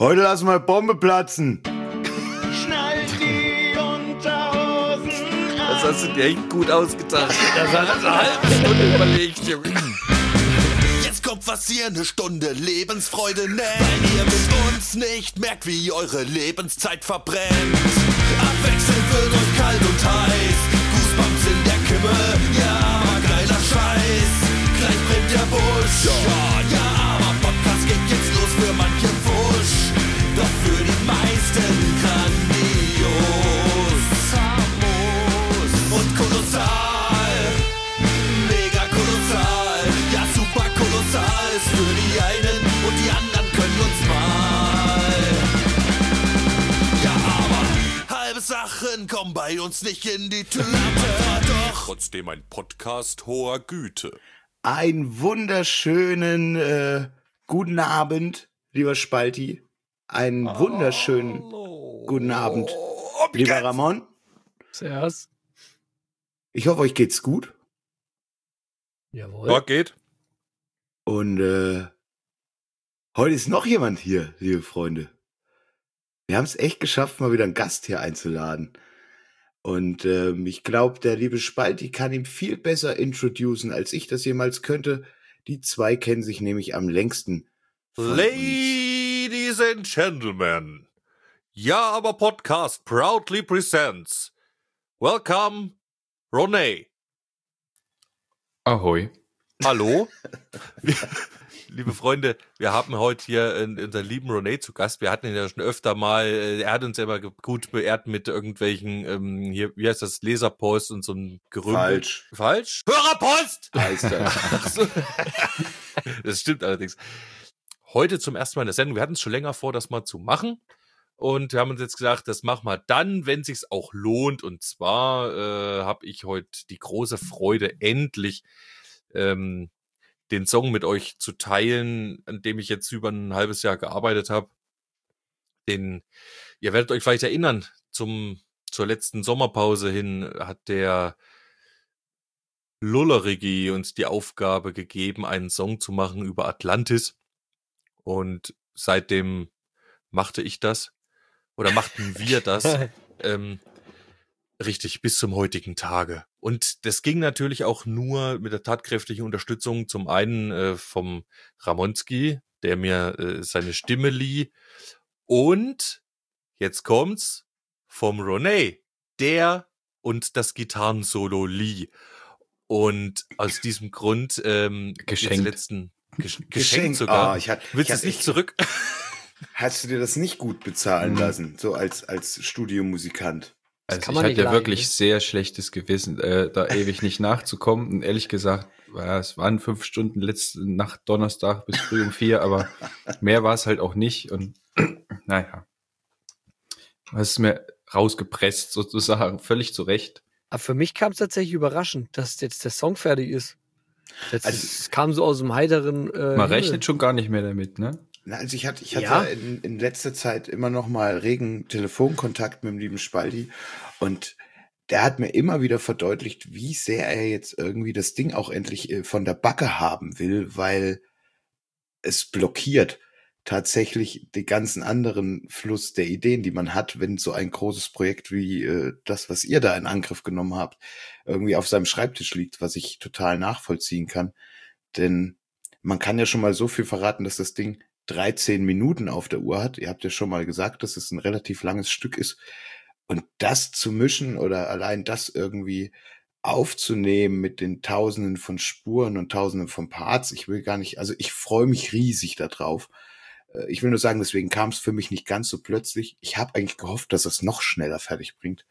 Heute lassen wir Bombe platzen. Schnallt die Unterhosen an. Das hast du dir echt gut ausgedacht. Das hat eine halbe Stunde überlegt, Junge. Jetzt kommt was ihr eine Stunde Lebensfreude nennt, weil ihr mit uns nicht merkt, wie eure Lebenszeit verbrennt. Abwechselnd wird euch kalt und heiß, Goosebumps in der Kimme, ja, aber geiler Scheiß. Gleich brennt der Busch, ja, aber Podcast geht jetzt los für manche Wusch, doch für die meisten grandios, famos und kolossal, mega kolossal, ja super kolossal ist für die einen und die anderen können uns mal. Ja, aber halbe Sachen kommen bei uns nicht in die Tüte, doch trotzdem ein Podcast hoher Güte. Einen wunderschönen guten Abend, lieber Spalti. Einen wunderschönen guten Abend, lieber Ramon. Servus. Ich hoffe, euch geht's gut. Jawohl. Ja, geht. Und heute ist noch jemand hier, liebe Freunde. Wir haben es echt geschafft, mal wieder einen Gast hier einzuladen. Und ich glaube, der liebe Spalti kann ihn viel besser introducen, als ich das jemals könnte. Die zwei kennen sich nämlich am längsten von uns. Ladies and Gentlemen, Ja, aber Podcast proudly presents. Welcome, Ronay. Ahoi. Hallo. Liebe Freunde, wir haben heute hier unseren lieben Ronay zu Gast. Wir hatten ihn ja schon öfter mal, er hat uns ja immer gut beehrt mit irgendwelchen, hier, wie heißt das, Leserpost und so ein Gerümpel. Falsch? Hörerpost! Heißt das. Ach so. Das stimmt allerdings. Heute zum ersten Mal in der Sendung. Wir hatten es schon länger vor, das mal zu machen. Und wir haben uns jetzt gesagt, das machen wir dann, wenn es sich auch lohnt. Und zwar habe ich heute die große Freude, endlich den Song mit euch zu teilen, an dem ich jetzt über ein halbes Jahr gearbeitet habe. Ihr werdet euch vielleicht erinnern, zur letzten Sommerpause hin hat der Lullerigi uns die Aufgabe gegeben, einen Song zu machen über Atlantis. Und seitdem machte ich das. Oder machten wir das. Richtig, bis zum heutigen Tage. Und das ging natürlich auch nur mit der tatkräftigen Unterstützung zum einen vom Ramonski, der mir seine Stimme lieh. Und, jetzt kommt's, vom Ronay, der und das Gitarrensolo lieh. Und aus diesem Grund Geschenkt. Geschenkt sogar. Willst du es nicht zurück? Hast du dir das nicht gut bezahlen lassen, so als Studiomusikant? Also ich hatte ja wirklich sehr schlechtes Gewissen, da ewig nicht nachzukommen. Und ehrlich gesagt, es waren 5 Stunden letzte Nacht Donnerstag bis früh um 4, aber mehr war es halt auch nicht. Und naja, hast es mir rausgepresst sozusagen, völlig zu Recht. Aber für mich kam es tatsächlich überraschend, dass jetzt der Song fertig ist. Es kam so aus dem heiteren Man rechnet schon gar nicht mehr damit, ne? Na, also ich hatte in letzter Zeit immer noch mal regen Telefonkontakt mit dem lieben Spalti und der hat mir immer wieder verdeutlicht, wie sehr er jetzt irgendwie das Ding auch endlich von der Backe haben will, weil es blockiert tatsächlich den ganzen anderen Fluss der Ideen, die man hat, wenn so ein großes Projekt wie das, was ihr da in Angriff genommen habt, irgendwie auf seinem Schreibtisch liegt, was ich total nachvollziehen kann. Denn man kann ja schon mal so viel verraten, dass das Ding 13 Minuten auf der Uhr hat. Ihr habt ja schon mal gesagt, dass es ein relativ langes Stück ist. Und das zu mischen oder allein das irgendwie aufzunehmen mit den Tausenden von Spuren und Tausenden von Parts, ich freue mich riesig darauf. Ich will nur sagen, deswegen kam es für mich nicht ganz so plötzlich. Ich habe eigentlich gehofft, dass es noch schneller fertig bringt.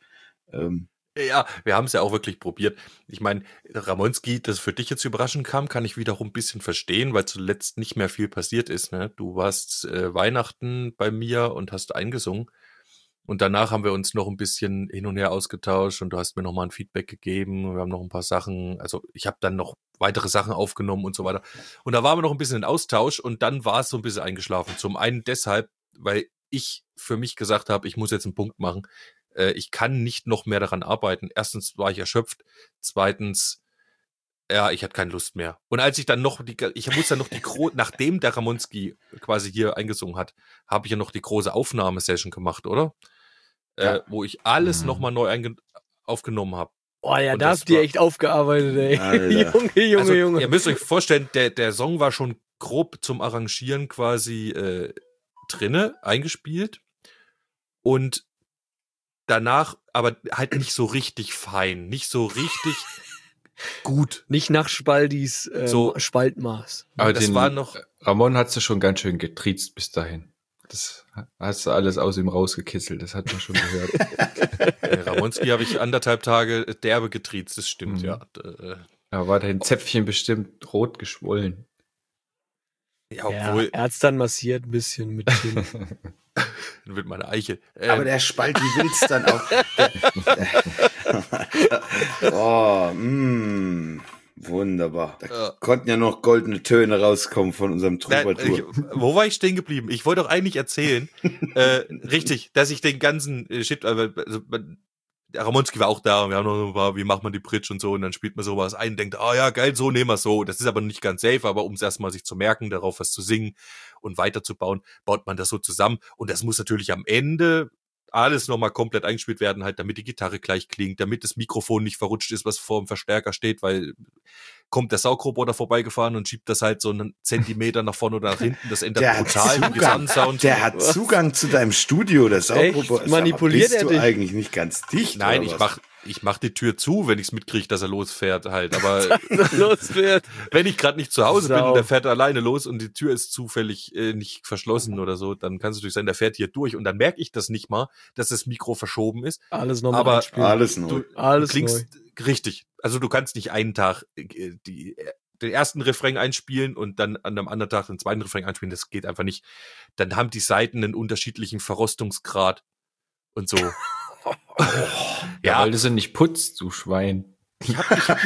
Ja, wir haben es ja auch wirklich probiert. Ich meine, Ramonski, das für dich jetzt überraschend kam, kann ich wiederum ein bisschen verstehen, weil zuletzt nicht mehr viel passiert ist. Ne? Du warst Weihnachten bei mir und hast eingesungen. Und danach haben wir uns noch ein bisschen hin und her ausgetauscht und du hast mir nochmal ein Feedback gegeben. Wir haben noch ein paar Sachen, also ich habe dann noch weitere Sachen aufgenommen und so weiter. Und da waren wir noch ein bisschen in Austausch und dann war es so ein bisschen eingeschlafen. Zum einen deshalb, weil ich für mich gesagt habe, ich muss jetzt einen Punkt machen. Ich kann nicht noch mehr daran arbeiten. Erstens war ich erschöpft. Zweitens Ja, ich hatte keine Lust mehr. Und als ich dann noch nachdem der Ramonski quasi hier eingesungen hat, habe ich ja noch die große Aufnahmesession gemacht, oder? Ja. Wo ich alles nochmal neu aufgenommen habe. Oh ja, Und da das habt ihr war- echt aufgearbeitet, ey. Alter. Junge, Also, Junge. ihr müsst euch vorstellen, der Song war schon grob zum Arrangieren quasi drinne, eingespielt. Und danach aber halt nicht so richtig fein, nicht so richtig gut. Nicht nach Spaldis So. Spaltmaß. Aber Das war noch, Ramon hat sie schon ganz schön getriezt bis dahin. Das hast du alles aus ihm rausgekitzelt, das hat man schon gehört. Ramonski habe ich 1,5 Tage derbe getriezt, das stimmt, Mhm. ja. Da war dein Zäpfchen bestimmt rot geschwollen. Ja, Ja, obwohl, er hat's dann massiert ein bisschen mit Kinn. mit meiner Eiche. Aber der Spalti will's dann auch. Wunderbar. Da konnten ja noch goldene Töne rauskommen von unserem Troubadour. Wo war ich stehen geblieben? Ich wollte doch eigentlich erzählen, richtig, dass ich den ganzen Shit, der Ramonski war auch da und wir haben noch ein paar, wie macht man die Bridge und so und dann spielt man sowas ein und denkt, ja geil, so nehmen wir es so. Das ist aber nicht ganz safe, aber um es erstmal sich zu merken, darauf was zu singen und weiterzubauen, baut man das so zusammen und das muss natürlich am Ende alles nochmal komplett eingespielt werden, halt, damit die Gitarre gleich klingt, damit das Mikrofon nicht verrutscht ist, was vor dem Verstärker steht, weil kommt der Saugroboter vorbeigefahren und schiebt das halt so einen Zentimeter nach vorne oder nach hinten, das ändert Der hat brutal den Zugang. Gesamtsound. Der hat Zugang zu deinem Studio, das Saugroboter. Manipuliert bist er du dich? eigentlich nicht ganz dicht? Nein, oder ich was? mach die Tür zu, wenn ich's mitkriege, dass er losfährt halt, aber Los wird. wenn ich gerade nicht zu Hause bin Sau. und der fährt alleine los und die Tür ist zufällig nicht verschlossen oder so, dann kann es natürlich sein, der fährt hier durch und dann merke ich das nicht mal, dass das Mikro verschoben ist. Alles nochmal Aber einspielen. Alles neu. Du Alles klingst neu. richtig. Also du kannst nicht einen Tag den ersten Refrain einspielen und dann an einem anderen Tag den zweiten Refrain einspielen, das geht einfach nicht. Dann haben die Seiten einen unterschiedlichen Verrostungsgrad und so. Ja, weil du sie nicht putzt, du Schwein. Ich hab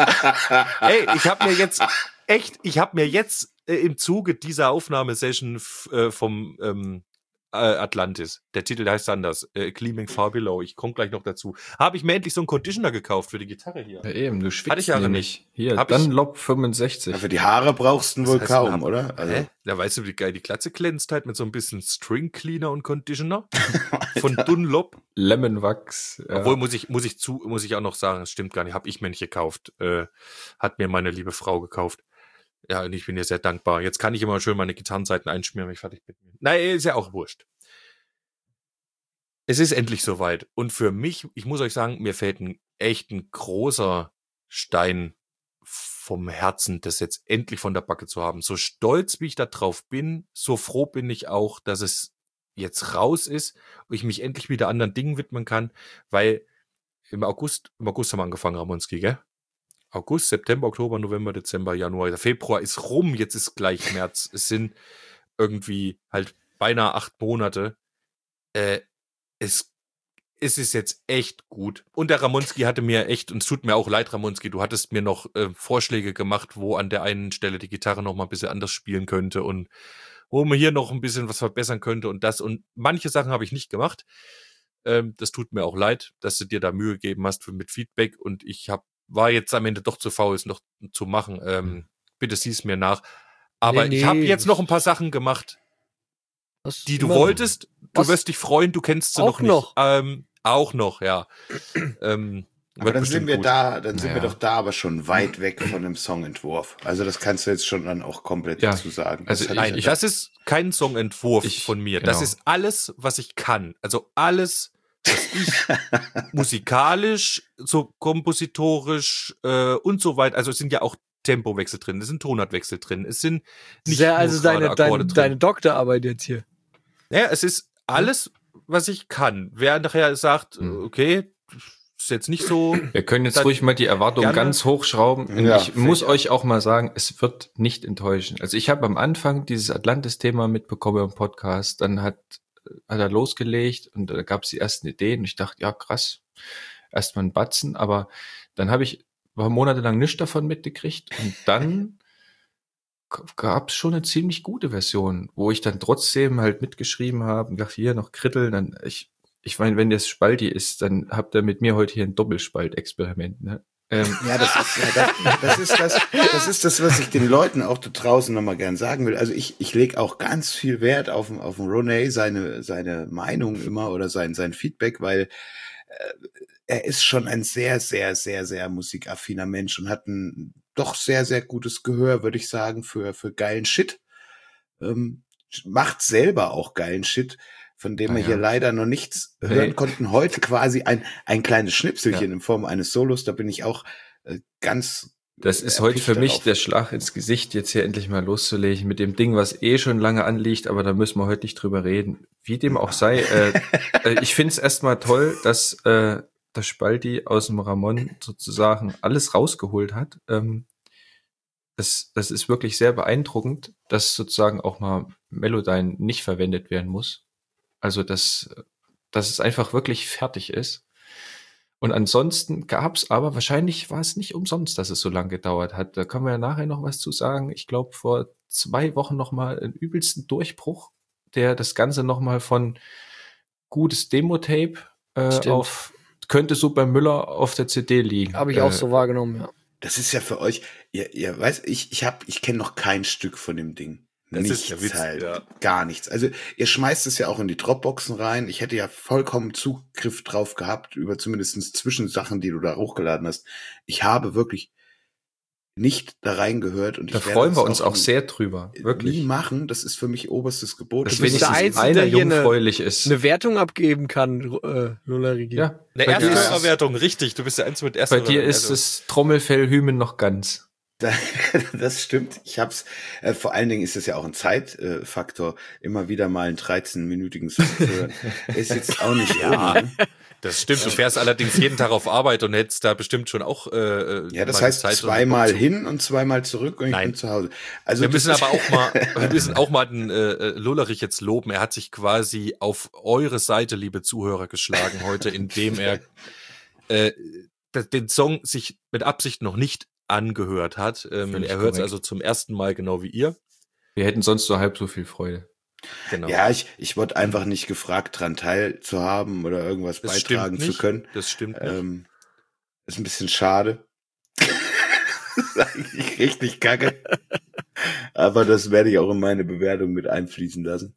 mir jetzt im Zuge dieser Aufnahmesession vom Atlantis, der Titel heißt anders, Gleaming Far Below, ich komme gleich noch dazu, habe ich mir endlich so einen Conditioner gekauft für die Gitarre hier. Ja, eben, du Hatte schwitzt ich ja nämlich. Hier, Hab ich- Dunlop 65. Ja, für die Haare brauchst du wohl Was heißt kaum, denn, oder? Also, Hä? Da weißt du, wie geil die Glatze glänzt halt mit so ein bisschen String Cleaner und Conditioner von Dunlop. Lemonwachs. Ja. Obwohl muss ich auch noch sagen, es stimmt gar nicht, habe ich mir nicht gekauft. Hat mir meine liebe Frau gekauft. Ja, und ich bin ihr sehr dankbar. Jetzt kann ich immer schön meine Gitarrenseiten einschmieren, wenn ich fertig bin. Nein, ist ja auch wurscht. Es ist endlich soweit. Und für mich, ich muss euch sagen, mir fällt echt ein großer Stein vom Herzen, das jetzt endlich von der Backe zu haben. So stolz, wie ich da drauf bin, so froh bin ich auch, dass es jetzt raus ist und ich mich endlich wieder anderen Dingen widmen kann, weil im August haben wir angefangen, Ramonski, gell? August, September, Oktober, November, Dezember, Januar, der Februar ist rum, jetzt ist gleich März. Es sind irgendwie halt beinahe 8 Monate. Es ist jetzt echt gut. Und der Ramonski hatte mir echt, und es tut mir auch leid, Ramonski, du hattest mir noch Vorschläge gemacht, wo an der einen Stelle die Gitarre noch mal ein bisschen anders spielen könnte und wo man hier noch ein bisschen was verbessern könnte und das. Und manche Sachen habe ich nicht gemacht. Das tut mir auch leid, dass du dir da Mühe gegeben hast mit Feedback und ich war jetzt am Ende doch zu faul, es noch zu machen. Bitte sieh's mir nach. Aber Nee, ich habe nee. jetzt noch ein paar Sachen gemacht, Was die du immer- wolltest. Du Was? wirst dich freuen, du kennst sie Auch noch nicht. noch? Auch noch, ja. aber dann sind wir gut. da, dann sind wir Naja. doch da aber schon weit weg von dem Songentwurf. Also das kannst du jetzt schon dann auch komplett Ja, dazu sagen. also Das hat Nein, ja das ist kein Songentwurf von mir. Das genau. ist alles, was ich kann. Also alles, was ich musikalisch, so kompositorisch und so weiter. Also es sind ja auch Tempowechsel drin, es sind Tonartwechsel drin, es sind Das ist ja nur also gerade Akkorde drin. deine Doktorarbeit jetzt hier. Ja, es ist alles, was ich kann. Wer nachher sagt, okay, ist jetzt nicht so. Wir können jetzt Dann ruhig mal die Erwartungen gerne. ganz hochschrauben. Und Ja, ich muss euch auch mal sagen, es wird nicht enttäuschen. Also ich habe am Anfang dieses Atlantis-Thema mitbekommen im Podcast, dann hat er losgelegt und da gab es die ersten Ideen und ich dachte, ja krass, erstmal ein Batzen, aber dann war monatelang nichts davon mitgekriegt und dann gab es schon eine ziemlich gute Version, wo ich dann trotzdem halt mitgeschrieben habe und dachte, hier noch kritteln, dann ich meine, wenn das Spalti ist, dann habt ihr mit mir heute hier ein Doppelspalt-Experiment, ne? Ja, das ist das, was ich den Leuten auch da draußen nochmal gern sagen will. Also ich lege auch ganz viel Wert auf den Ronay, seine Meinung immer oder sein Feedback, weil er ist schon ein sehr, sehr, sehr, sehr musikaffiner Mensch und hat ein doch sehr, sehr gutes Gehör, würde ich sagen, für geilen Shit. Macht selber auch geilen Shit, von dem wir hier leider noch nichts hören konnten. Heute quasi ein kleines Schnipselchen in Form eines Solos. Da bin ich auch ganz. Das ist heute für mich der Schlag ins Gesicht, jetzt hier endlich mal loszulegen mit dem Ding, was schon lange anliegt, aber da müssen wir heute nicht drüber reden. Wie dem auch sei, ich finde es erstmal toll, dass der Spalti aus dem Ramon sozusagen alles rausgeholt hat. Das ist wirklich sehr beeindruckend, dass sozusagen auch mal Melodyne nicht verwendet werden muss. Also, dass es einfach wirklich fertig ist. Und ansonsten gab's aber, wahrscheinlich war es nicht umsonst, dass es so lange gedauert hat. Da können wir ja nachher noch was zu sagen. Ich glaube, vor 2 Wochen noch mal einen übelsten Durchbruch, der das Ganze noch mal von gutes Demo-Tape auf könnte so bei Müller auf der CD liegen. Habe ich auch so wahrgenommen, ja. Das ist ja für euch, ihr weißt, ich kenne noch kein Stück von dem Ding. Das nichts ist der Witz, halt, ja. gar nichts. Also ihr schmeißt es ja auch in die Dropboxen rein. Ich hätte ja vollkommen Zugriff drauf gehabt, über zumindest Zwischensachen, die du da hochgeladen hast. Ich habe wirklich nicht da reingehört. Und da freuen wir uns auch sehr drüber. Wirklich. Nie machen, das ist für mich oberstes Gebot. Das wenigstens einer jungfräulich ist. Eine Wertung abgeben kann, Lola-Rigi. Ja. Eine Erstwertung, richtig. Du bist der Einzige mit Bei dir ist das Trommelfellhymen noch ganz. Das stimmt. Ich hab's, vor allen Dingen ist es ja auch ein Zeitfaktor, immer wieder mal einen 13-minütigen Song zu hören. Ist jetzt auch nicht ohne. Das stimmt. Du fährst allerdings jeden Tag auf Arbeit und hättest da bestimmt schon auch ja, das heißt Zeit zweimal hin und zweimal zurück und ich bin zu Hause. Also wir müssen aber auch mal den Lullerich jetzt loben. Er hat sich quasi auf eure Seite, liebe Zuhörer, geschlagen heute, indem er den Song sich mit Absicht noch nicht angehört hat. Er hört es also zum ersten Mal genau wie ihr. Wir hätten sonst so halb so viel Freude. Genau. Ja, ich wurde einfach nicht gefragt, dran teilzuhaben oder irgendwas das beitragen zu können. Das stimmt nicht. Ist ein bisschen schade. Das ist eigentlich richtig kacke. Aber das werde ich auch in meine Bewertung mit einfließen lassen.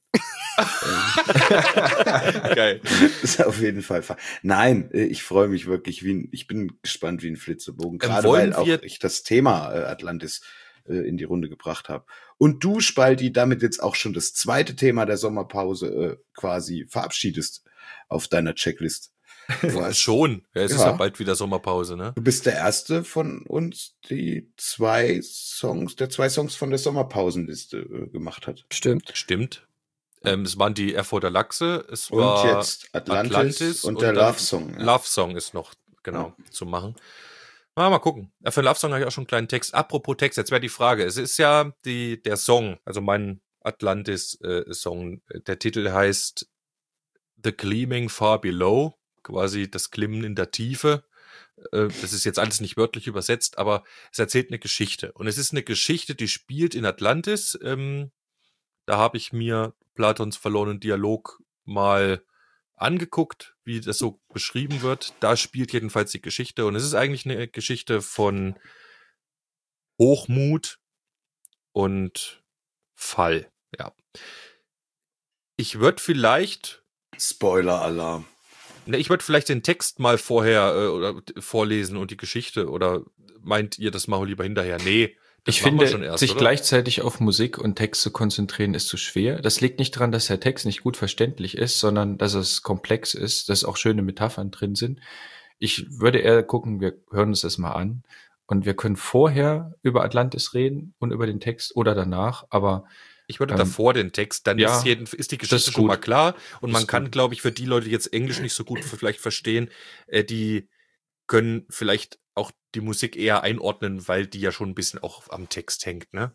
Geil. Ist auf jeden Fall. Nein, ich freue mich wirklich ich bin gespannt wie ein Flitzebogen. Gerade weil auch ich das Thema Atlantis in die Runde gebracht habe. Und du, Spalti, damit jetzt auch schon das zweite Thema der Sommerpause quasi verabschiedest auf deiner Checklist. Schon. Ja, es ist ja bald wieder Sommerpause, ne? Du bist der Erste von uns, die zwei Songs von der Sommerpausenliste gemacht hat. Stimmt. Es waren die Erfurter Lachse, es war und jetzt Atlantis und der Love Song. Ja. Love Song ist noch, zu machen. Mal gucken. Für Love Song habe ich auch schon einen kleinen Text. Apropos Text, jetzt wäre die Frage. Es ist ja der Song, also mein Atlantis-Song. Der Titel heißt The Gleaming Far Below, quasi das Glimmen in der Tiefe. Das ist jetzt alles nicht wörtlich übersetzt, aber es erzählt eine Geschichte. Und es ist eine Geschichte, die spielt in Atlantis. Da habe ich mir Platons verlorenen Dialog mal angeguckt, wie das so beschrieben wird. Da spielt jedenfalls die Geschichte und es ist eigentlich eine Geschichte von Hochmut und Fall. Ja. Ich würde vielleicht Spoiler-Alarm. Ich würde vielleicht den Text mal vorher oder vorlesen und die Geschichte oder meint ihr, das machen wir lieber hinterher? Nee. Ich finde, sich gleichzeitig auf Musik und Text zu konzentrieren, ist zu schwer. Das liegt nicht daran, dass der Text nicht gut verständlich ist, sondern dass es komplex ist, dass auch schöne Metaphern drin sind. Ich würde eher gucken, wir hören uns das mal an und wir können vorher über Atlantis reden und über den Text oder danach, aber ich würde davor den Text, dann ist die Geschichte schon mal klar und man kann, glaube ich, für die Leute, die jetzt Englisch nicht so gut vielleicht verstehen, die können vielleicht auch die Musik eher einordnen, weil die ja schon ein bisschen auch am Text hängt, ne?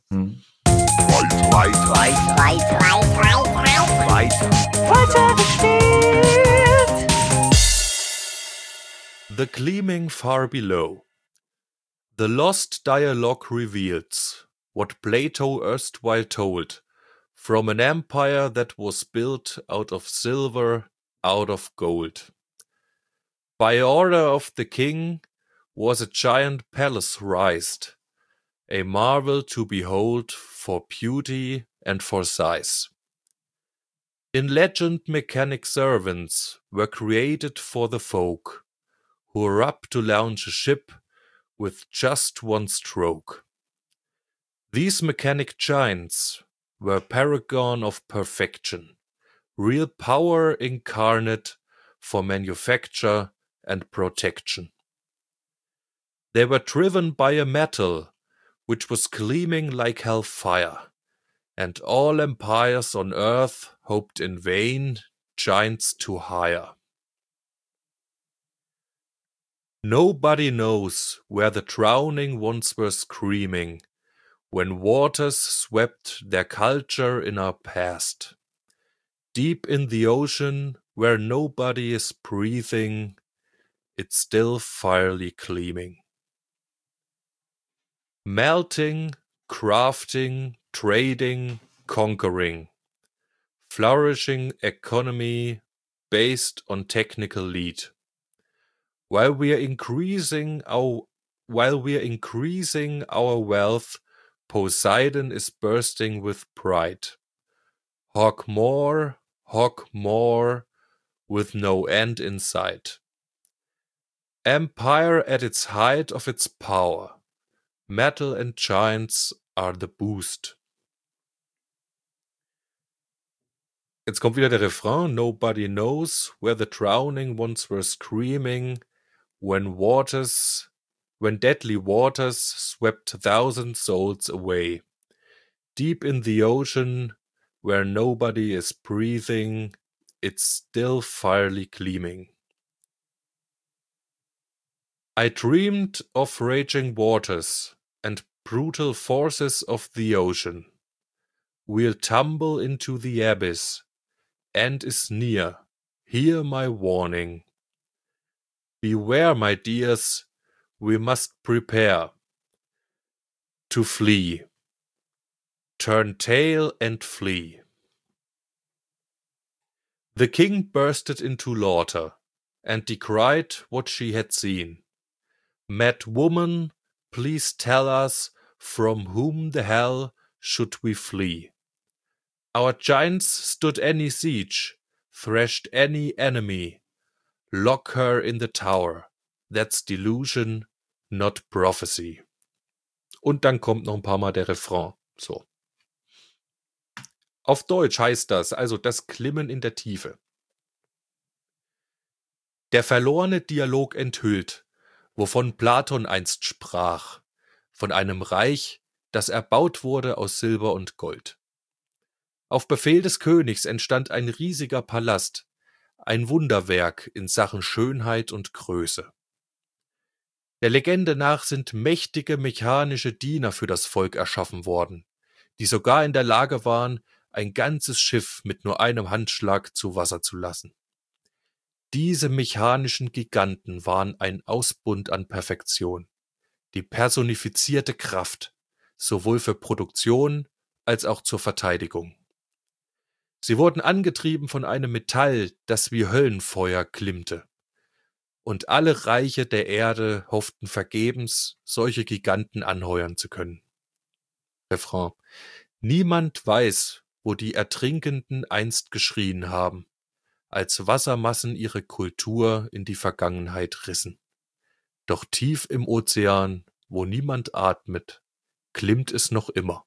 The Gleaming Far Below. The lost dialogue reveals what Plato erstwhile told, from an empire that was built out of silver, out of gold. By order of the king, was a giant palace rised, a marvel to behold for beauty and for size. In legend mechanic servants were created for the folk, who are up to launch a ship with just one stroke. These mechanic giants were paragon of perfection, real power incarnate for manufacture and protection. They were driven by a metal which was gleaming like hellfire, and all empires on earth hoped in vain giants to hire. Nobody knows where the drowning once were screaming, when waters swept their culture in our past. Deep in the ocean, where nobody is breathing, it's still fierily gleaming. Melting, crafting, trading, conquering. Flourishing economy based on technical lead. While we are increasing our wealth, Poseidon is bursting with pride. Hawk more, with no end in sight. Empire at its height of its power. Metal and giants are the boost. Jetzt kommt wieder der Refrain. Nobody knows where the drowning once were screaming, when deadly waters swept 1,000 souls away. Deep in the ocean, where nobody is breathing, it's still fierely gleaming. I dreamed of raging waters and brutal forces of the ocean. We'll tumble into the abyss. End is near, hear my warning. Beware, my dears, we must prepare to flee. Turn tail and flee. The king bursted into laughter and decried what she had seen. Mad woman, please tell us from whom the hell should we flee? Our giants stood any siege, thrashed any enemy. Lock her in the tower. That's delusion, not prophecy. Und dann kommt noch ein paar Mal der Refrain. So. Auf Deutsch heißt das, also das Glimmen in der Tiefe. Der verlorene Dialog enthüllt, wovon Platon einst sprach, von einem Reich, das erbaut wurde aus Silber und Gold. Auf Befehl des Königs entstand ein riesiger Palast, ein Wunderwerk in Sachen Schönheit und Größe. Der Legende nach sind mächtige mechanische Diener für das Volk erschaffen worden, die sogar in der Lage waren, ein ganzes Schiff mit nur einem Handschlag zu Wasser zu lassen. Diese mechanischen Giganten waren ein Ausbund an Perfektion, die personifizierte Kraft, sowohl für Produktion als auch zur Verteidigung. Sie wurden angetrieben von einem Metall, das wie Höllenfeuer glimmte. Und alle Reiche der Erde hofften vergebens, solche Giganten anheuern zu können. Refrain. Niemand weiß, wo die Ertrinkenden einst geschrien haben, als Wassermassen ihre Kultur in die Vergangenheit rissen. Doch tief im Ozean, wo niemand atmet, glimmt es noch immer.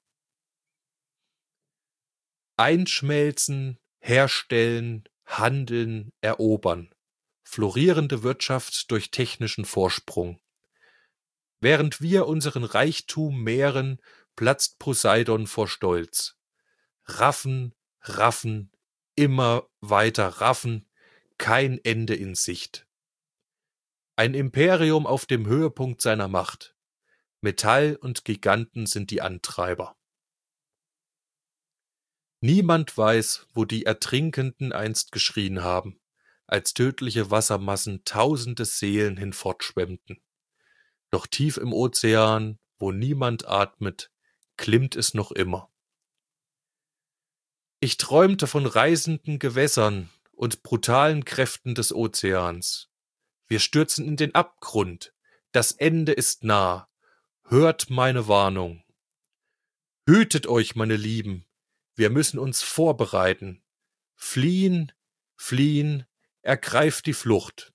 Einschmelzen, herstellen, handeln, erobern. Florierende Wirtschaft durch technischen Vorsprung. Während wir unseren Reichtum mehren, platzt Poseidon vor Stolz. Raffen, raffen, immer weiter raffen, kein Ende in Sicht. Ein Imperium auf dem Höhepunkt seiner Macht. Metall und Giganten sind die Antreiber. Niemand weiß, wo die Ertrinkenden einst geschrien haben, als tödliche Wassermassen tausende Seelen hinfortschwemmten. Doch tief im Ozean, wo niemand atmet, glimmt es noch immer. Ich träumte von reißenden Gewässern und brutalen Kräften des Ozeans. Wir stürzen in den Abgrund, Das Ende ist nah. Hört meine Warnung. Hütet euch, meine Lieben. Wir müssen uns vorbereiten. Fliehen, fliehen, ergreift die Flucht.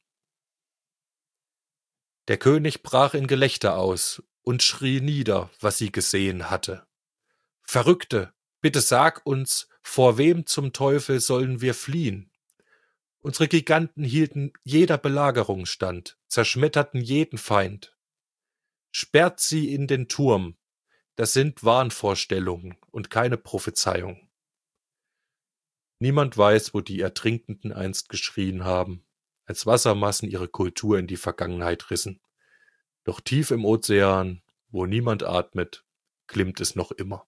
Der König brach in Gelächter aus und schrie nieder, was sie gesehen hatte. Verrückte, bitte sag uns, vor wem zum Teufel sollen wir fliehen? Unsere Giganten hielten jeder Belagerung stand, zerschmetterten jeden Feind. Sperrt sie in den Turm, das sind Wahnvorstellungen und keine Prophezeiung. Niemand weiß, wo die Ertrinkenden einst geschrien haben, als Wassermassen ihre Kultur in die Vergangenheit rissen. Doch tief im Ozean, wo niemand atmet, glimmt es noch immer.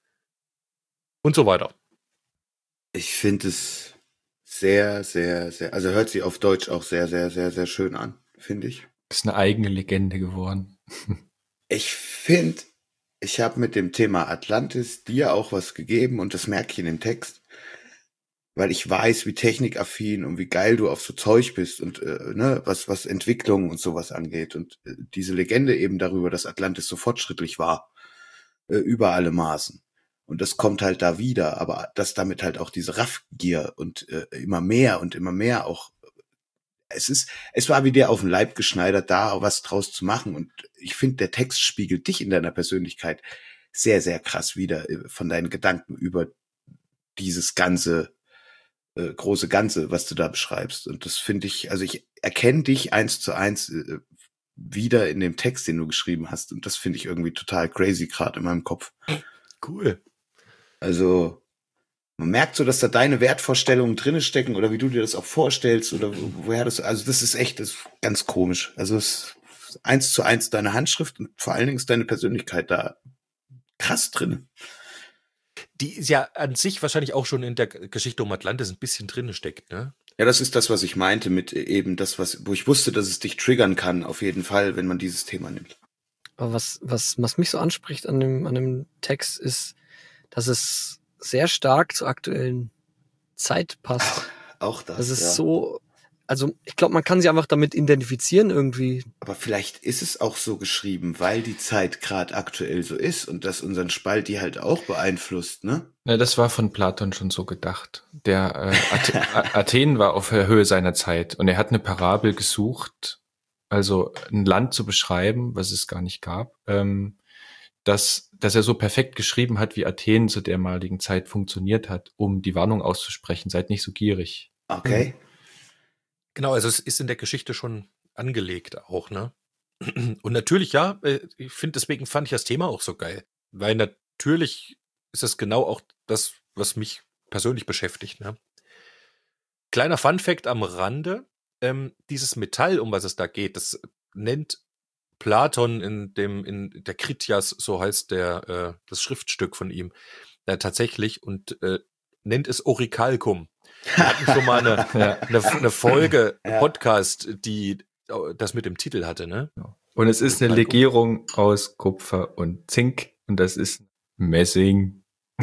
Und so weiter. Ich finde es sehr, sehr, sehr, also hört sich auf Deutsch auch sehr, sehr, sehr, sehr schön an, finde ich. Das ist eine eigene Legende geworden. Ich finde, ich habe mit dem Thema Atlantis dir auch was gegeben und das merke ich in dem Text, weil ich weiß, wie technikaffin und wie geil du auf so Zeug bist und was Entwicklung und sowas angeht und diese Legende eben darüber, dass Atlantis so fortschrittlich war, über alle Maßen. Und das kommt halt da wieder, aber dass damit halt auch diese Raffgier und immer mehr auch, es war wie der auf den Leib geschneidert, da was draus zu machen. Und ich finde, der Text spiegelt dich in deiner Persönlichkeit sehr, sehr krass wieder von deinen Gedanken über dieses ganze, große Ganze, was du da beschreibst. Und das finde ich, also ich erkenne dich 1:1 wieder in dem Text, den du geschrieben hast. Und das finde ich irgendwie total crazy gerade in meinem Kopf. Cool. Also man merkt so, dass da deine Wertvorstellungen drinne stecken oder wie du dir das auch vorstellst oder woher das, also das ist ganz komisch. Also es ist 1:1 deine Handschrift und vor allen Dingen ist deine Persönlichkeit da krass drin. Die ist ja an sich wahrscheinlich auch schon in der Geschichte um Atlantis ein bisschen drin steckt, ne? Ja, das ist das, was ich meinte mit eben das, wo ich wusste, dass es dich triggern kann, auf jeden Fall, wenn man dieses Thema nimmt. Aber was mich so anspricht an dem Text ist, dass es sehr stark zur aktuellen Zeit passt. Auch das, Das ist ja. so, also ich glaube, man kann sich einfach damit identifizieren irgendwie. Aber vielleicht ist es auch so geschrieben, weil die Zeit gerade aktuell so ist und das unseren Spalt die halt auch beeinflusst, ne? Ja, das war von Platon schon so gedacht. Der Athen war auf der Höhe seiner Zeit und er hat eine Parabel gesucht, also ein Land zu beschreiben, was es gar nicht gab, dass er so perfekt geschrieben hat, wie Athen zu der damaligen Zeit funktioniert hat, um die Warnung auszusprechen, seid nicht so gierig. Okay. Genau, also es ist in der Geschichte schon angelegt auch, ne? Und natürlich, ja, ich finde, deswegen fand ich das Thema auch so geil. Weil natürlich ist es genau auch das, was mich persönlich beschäftigt, ne? Kleiner Funfact am Rande, dieses Metall, um was es da geht, das nennt Platon in der Kritias, so heißt das Schriftstück von ihm, tatsächlich und nennt es Orichalcum. Wir hatten schon mal eine Folge Podcast, die das mit dem Titel hatte, ne? Und es ist eine Legierung aus Kupfer und Zink und das ist Messing.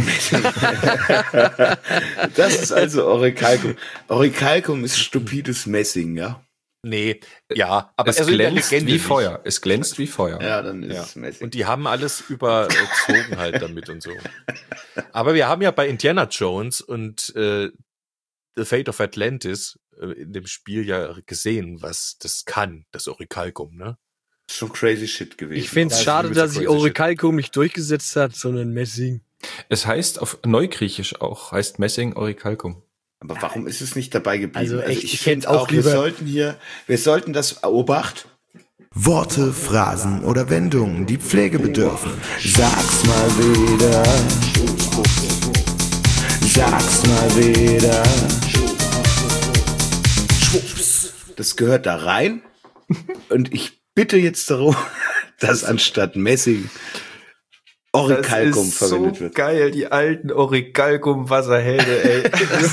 Das ist also Orichalcum. Orichalcum ist stupides Messing, ja? Nee, ja, aber es also in der glänzt Legende wie nicht. Feuer. Es glänzt wie Feuer. Ja, dann ist es Messing. Und die haben alles überzogen halt damit und so. Aber wir haben ja bei Indiana Jones und The Fate of Atlantis in dem Spiel ja gesehen, was das kann, das Orichalcum, ne? Schon crazy shit gewesen. Ich finde es schade, dass sich Orichalcum nicht durchgesetzt hat, sondern Messing. Es heißt auf Neugriechisch auch, heißt Messing Orichalcum. Aber warum ist es nicht dabei geblieben? Also echt, ich finde hätte auch lieber... wir sollten das, Obacht, Worte, Phrasen oder Wendungen, die Pflege bedürfen. Sag's mal wieder. Sag's mal wieder. Schwupps. Das gehört da rein. Und ich bitte jetzt darum, dass anstatt Messing Orichalcum verwendet wird. Geil, die alten Orichalcum-Wasserhähne, ey.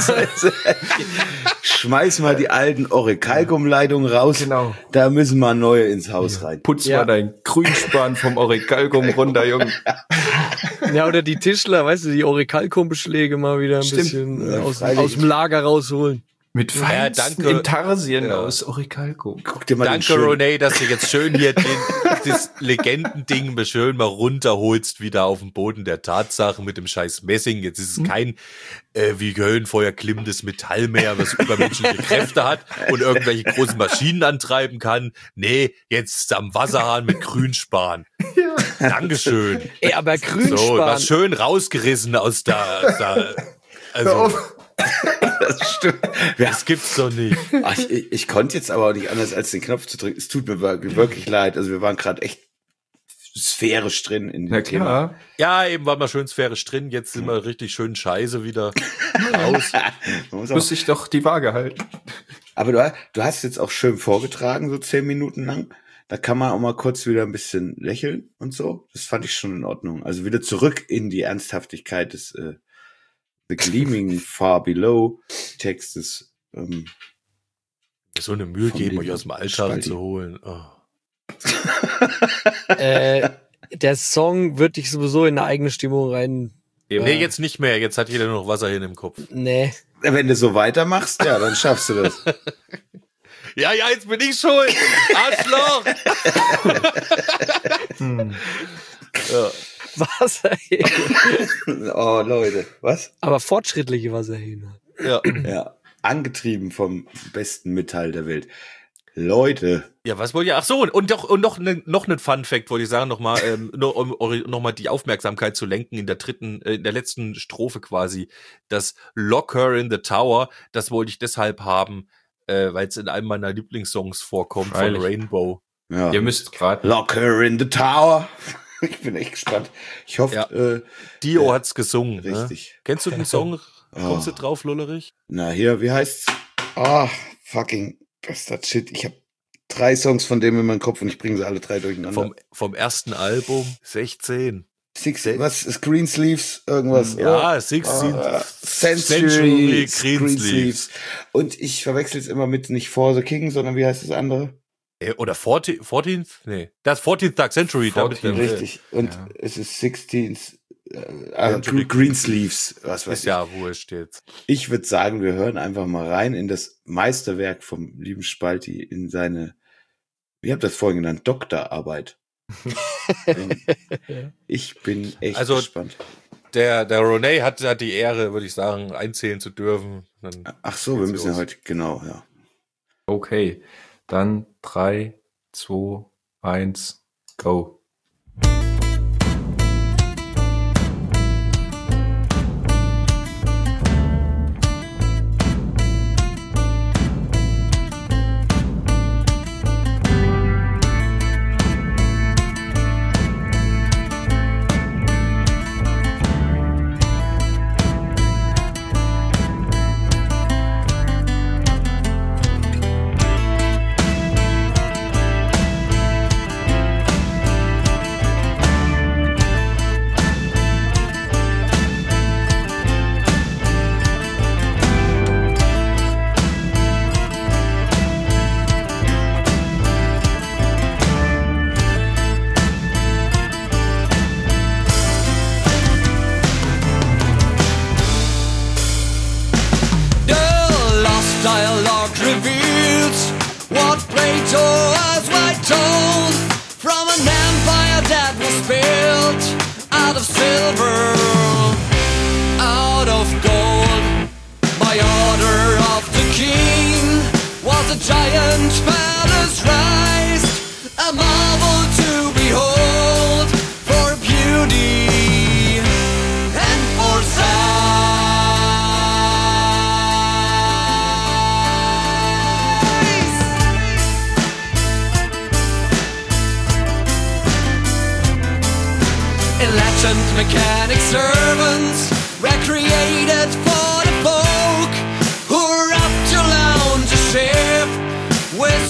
Schmeiß mal die alten Orichalcum-Leitungen raus. Genau. Da müssen mal neue ins Haus rein. Putz mal dein Grünspan vom Orichalcum runter, Junge. Ja, oder die Tischler, weißt du, die Orichalcum-Beschläge mal wieder ein bisschen aus dem Lager rausholen. Mit feinsten danke. Intarsien Ja. aus Orichalco. Guck dir mal den Danke, schönen- Ronay, dass du jetzt schön hier das Legendending mal schön mal runterholst, wieder auf den Boden der Tatsachen mit dem scheiß Messing. Jetzt ist es kein wie Höhlenfeuer klimmendes Metall mehr, was übermenschliche Kräfte hat und irgendwelche großen Maschinen antreiben kann. Nee, jetzt am Wasserhahn mit Grünspan. Ja. Dankeschön. Ey, aber So, Grünspan, was schön rausgerissen aus der also, Das stimmt. Ja, das gibt's doch nicht. ach, ich konnte jetzt aber auch nicht anders, als den Knopf zu drücken. Es tut mir wirklich leid. Also wir waren gerade echt sphärisch drin in dem Na Thema. klar. Ja, eben war mal schön sphärisch drin, jetzt sind wir richtig schön scheiße wieder raus. Man muss auch, Muss sich doch die Waage halten. aber du hast jetzt auch schön vorgetragen, so 10 Minuten lang. Da kann man auch mal kurz wieder ein bisschen lächeln und so. Das fand ich schon in Ordnung. Also wieder zurück in die Ernsthaftigkeit des The Gleaming Far Below Textes. So eine Mühe Von geben, dem euch aus dem Alltag Spalti. zu holen. Oh. der Song wird dich sowieso in eine eigene Stimmung rein. Nee, jetzt nicht mehr. Jetzt hat jeder nur noch Wasser hin im Kopf. Nee. Wenn du so weitermachst, ja, dann schaffst du das. Ja, jetzt bin ich schuld. Arschloch. Wasserhähne. Oh, Leute, was? Aber fortschrittliche Wasserhähne. Ja. Ja, angetrieben vom besten Metall der Welt. Leute, Ja, was wollt ihr? Ach so, und noch einen Fun Fact wollte ich sagen, um mal die Aufmerksamkeit zu lenken in der letzten Strophe quasi. Das Lock Her in the Tower, das wollte ich deshalb haben, weil es in einem meiner Lieblingssongs vorkommt Freilich. von Rainbow. ja. Ihr müsst gerade. Lock her in the tower. Ich bin echt gespannt. Ich hoffe, Ja. Dio hat's gesungen. richtig. Ne? Kennst du den Song? Kommst du drauf, Lullerich? Na, hier, wie heißt's? Ah, fucking bastard shit. Ich habe 3 Songs von dem in meinem Kopf und ich bringe sie alle 3 durcheinander. Vom ersten Album 16. Was ist Greensleeves? Irgendwas? Ja, 16 Century Greensleeves. Und ich verwechsel es immer mit nicht For the King, sondern wie heißt das andere? Oder 14th? Nee. Das 14th Century. damit 14th. Richtig. Und Ja. es ist 16th. Century. Greensleeves. Was weiß Ist ich. ja wurscht jetzt. Ich würde sagen, wir hören einfach mal rein in das Meisterwerk vom lieben Spalti, in seine, wie habt ihr das vorhin genannt, Doktorarbeit. Ich bin echt Also, gespannt. Der Ronay hat die Ehre, würde ich sagen, einzählen zu dürfen. Dann Ach so, wir geht's müssen ja los. heute, genau, ja. Okay. Dann 3, 2, 1, go. The lost dialogue reveals what Plato has white told from an empire that was built out of silver, out of gold. By order of the king was a giant palace raised, a marvel to behold for beauty and for size. Enlightened mechanic servants recreated for the folk who wrapped around the ship with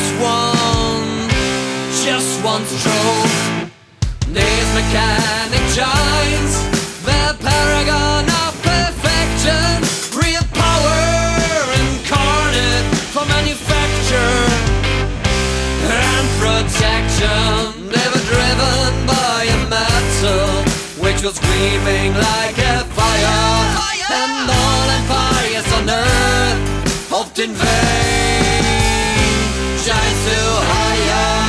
just one stroke. These mechanic giants, the paragon of perfection, real power incarnate for manufacture and protection. They were driven by a metal which was screaming like a fire. And all empires on earth left in vain shines still higher.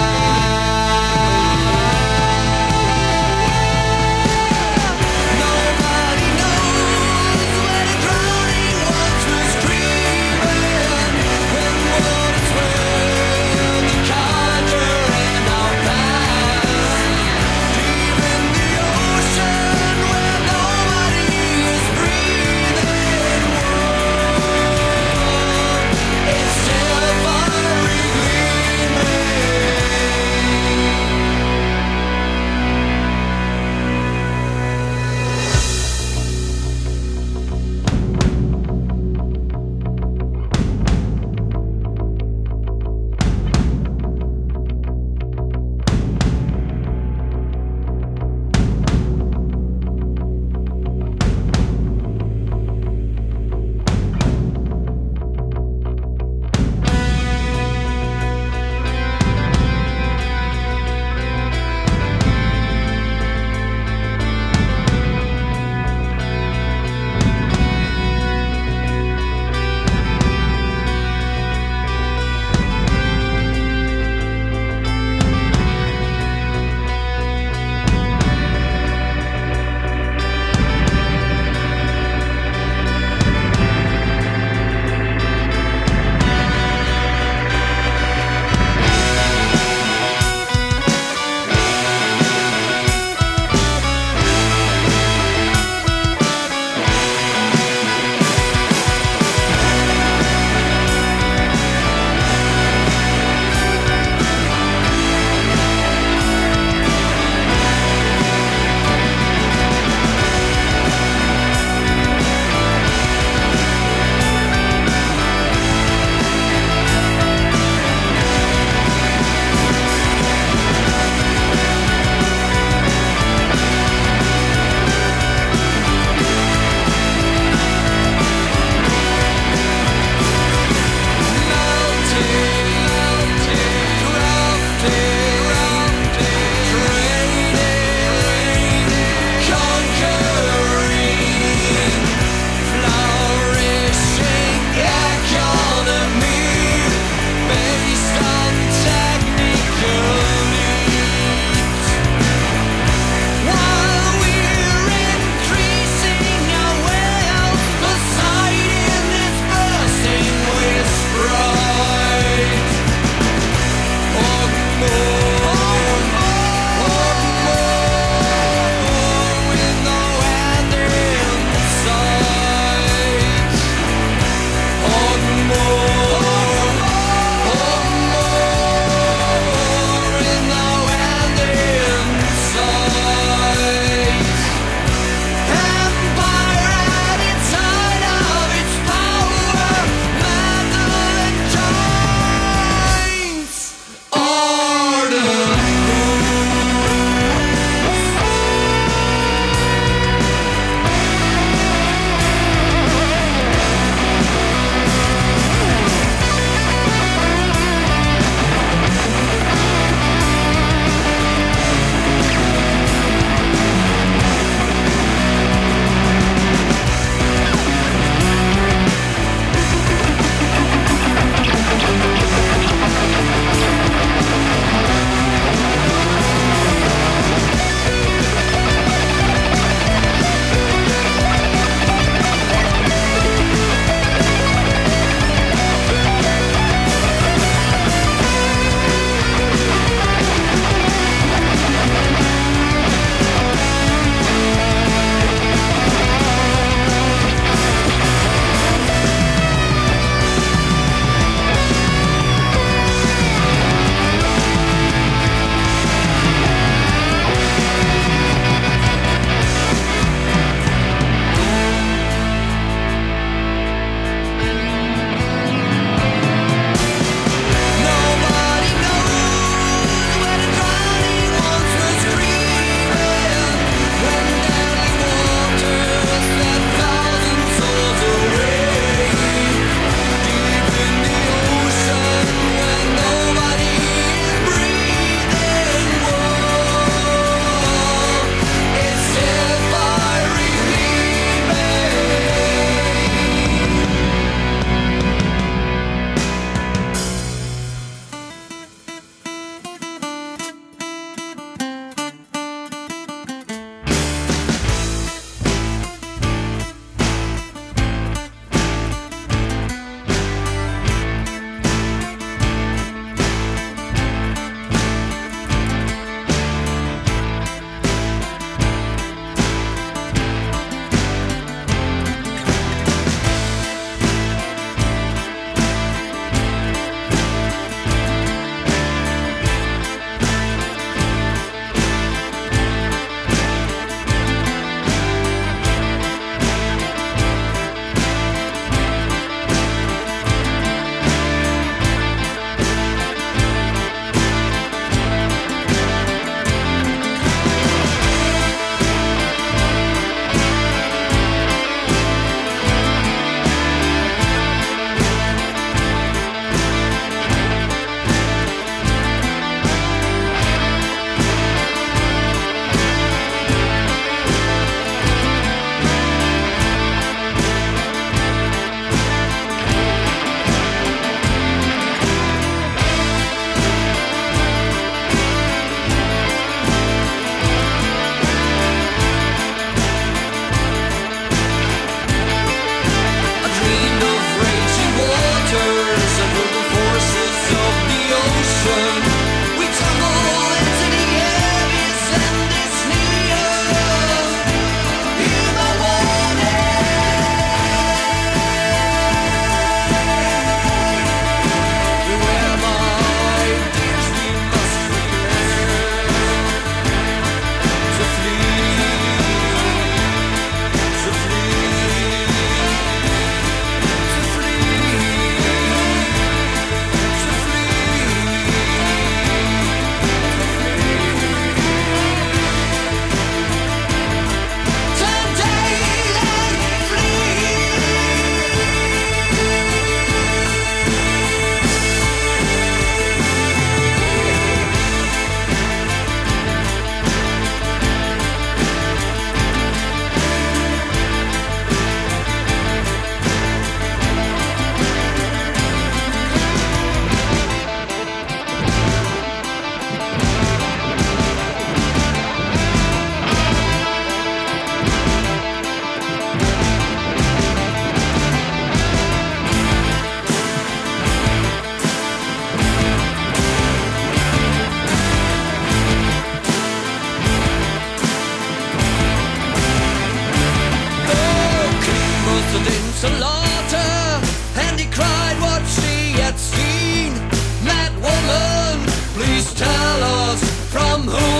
Nobody knows where the drowning ones were screaming. When what is where the conjuring our past. Deep in the ocean where nobody is breathing.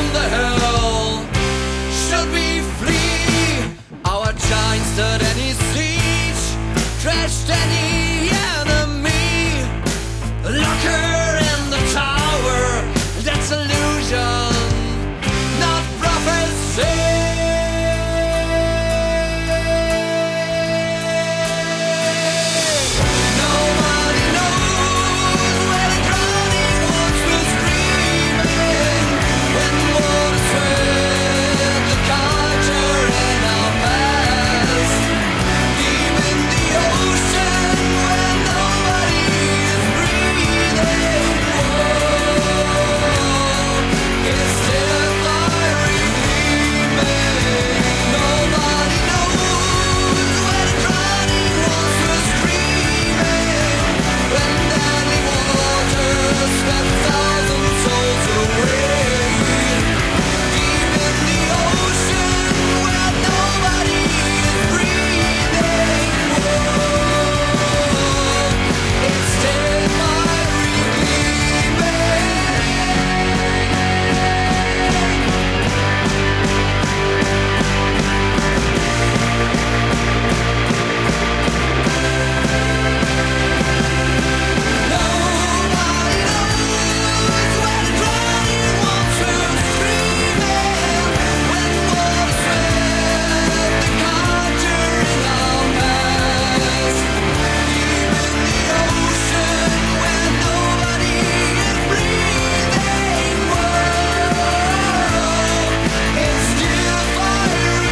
the hill. Should we flee? Our giants stood any siege, trashed any enemy. Lock her in the tower, that's illusion, not prophecy. Nobody knows where the drowning ones will screaming when water swept the culture in our past. Deep in the ocean where nobody is breathing. Whoa, it's still fiery gleaming. Nobody knows where the drowning ones will screaming when deadly waters swept thousand souls away. Deep in the ocean where nobody is breathing. Whoa, it's still fiery Nobody knows where the drowning ones will screaming when water swept the culture in our past. Deep in the ocean where nobody is breathing. Whoa, it's still fiery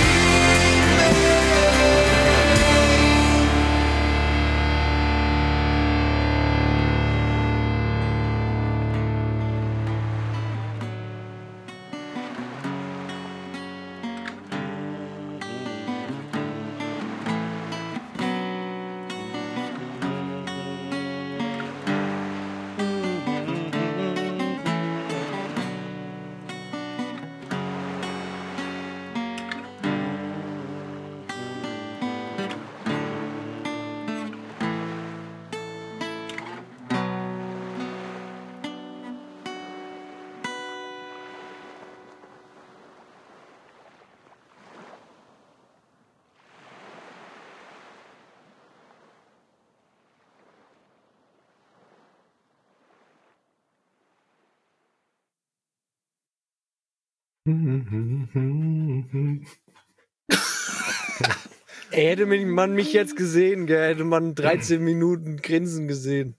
Hätte man mich jetzt gesehen, gell, hätte man 13 Minuten Grinsen gesehen.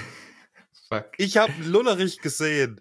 Fuck. Ich habe Lullerich gesehen.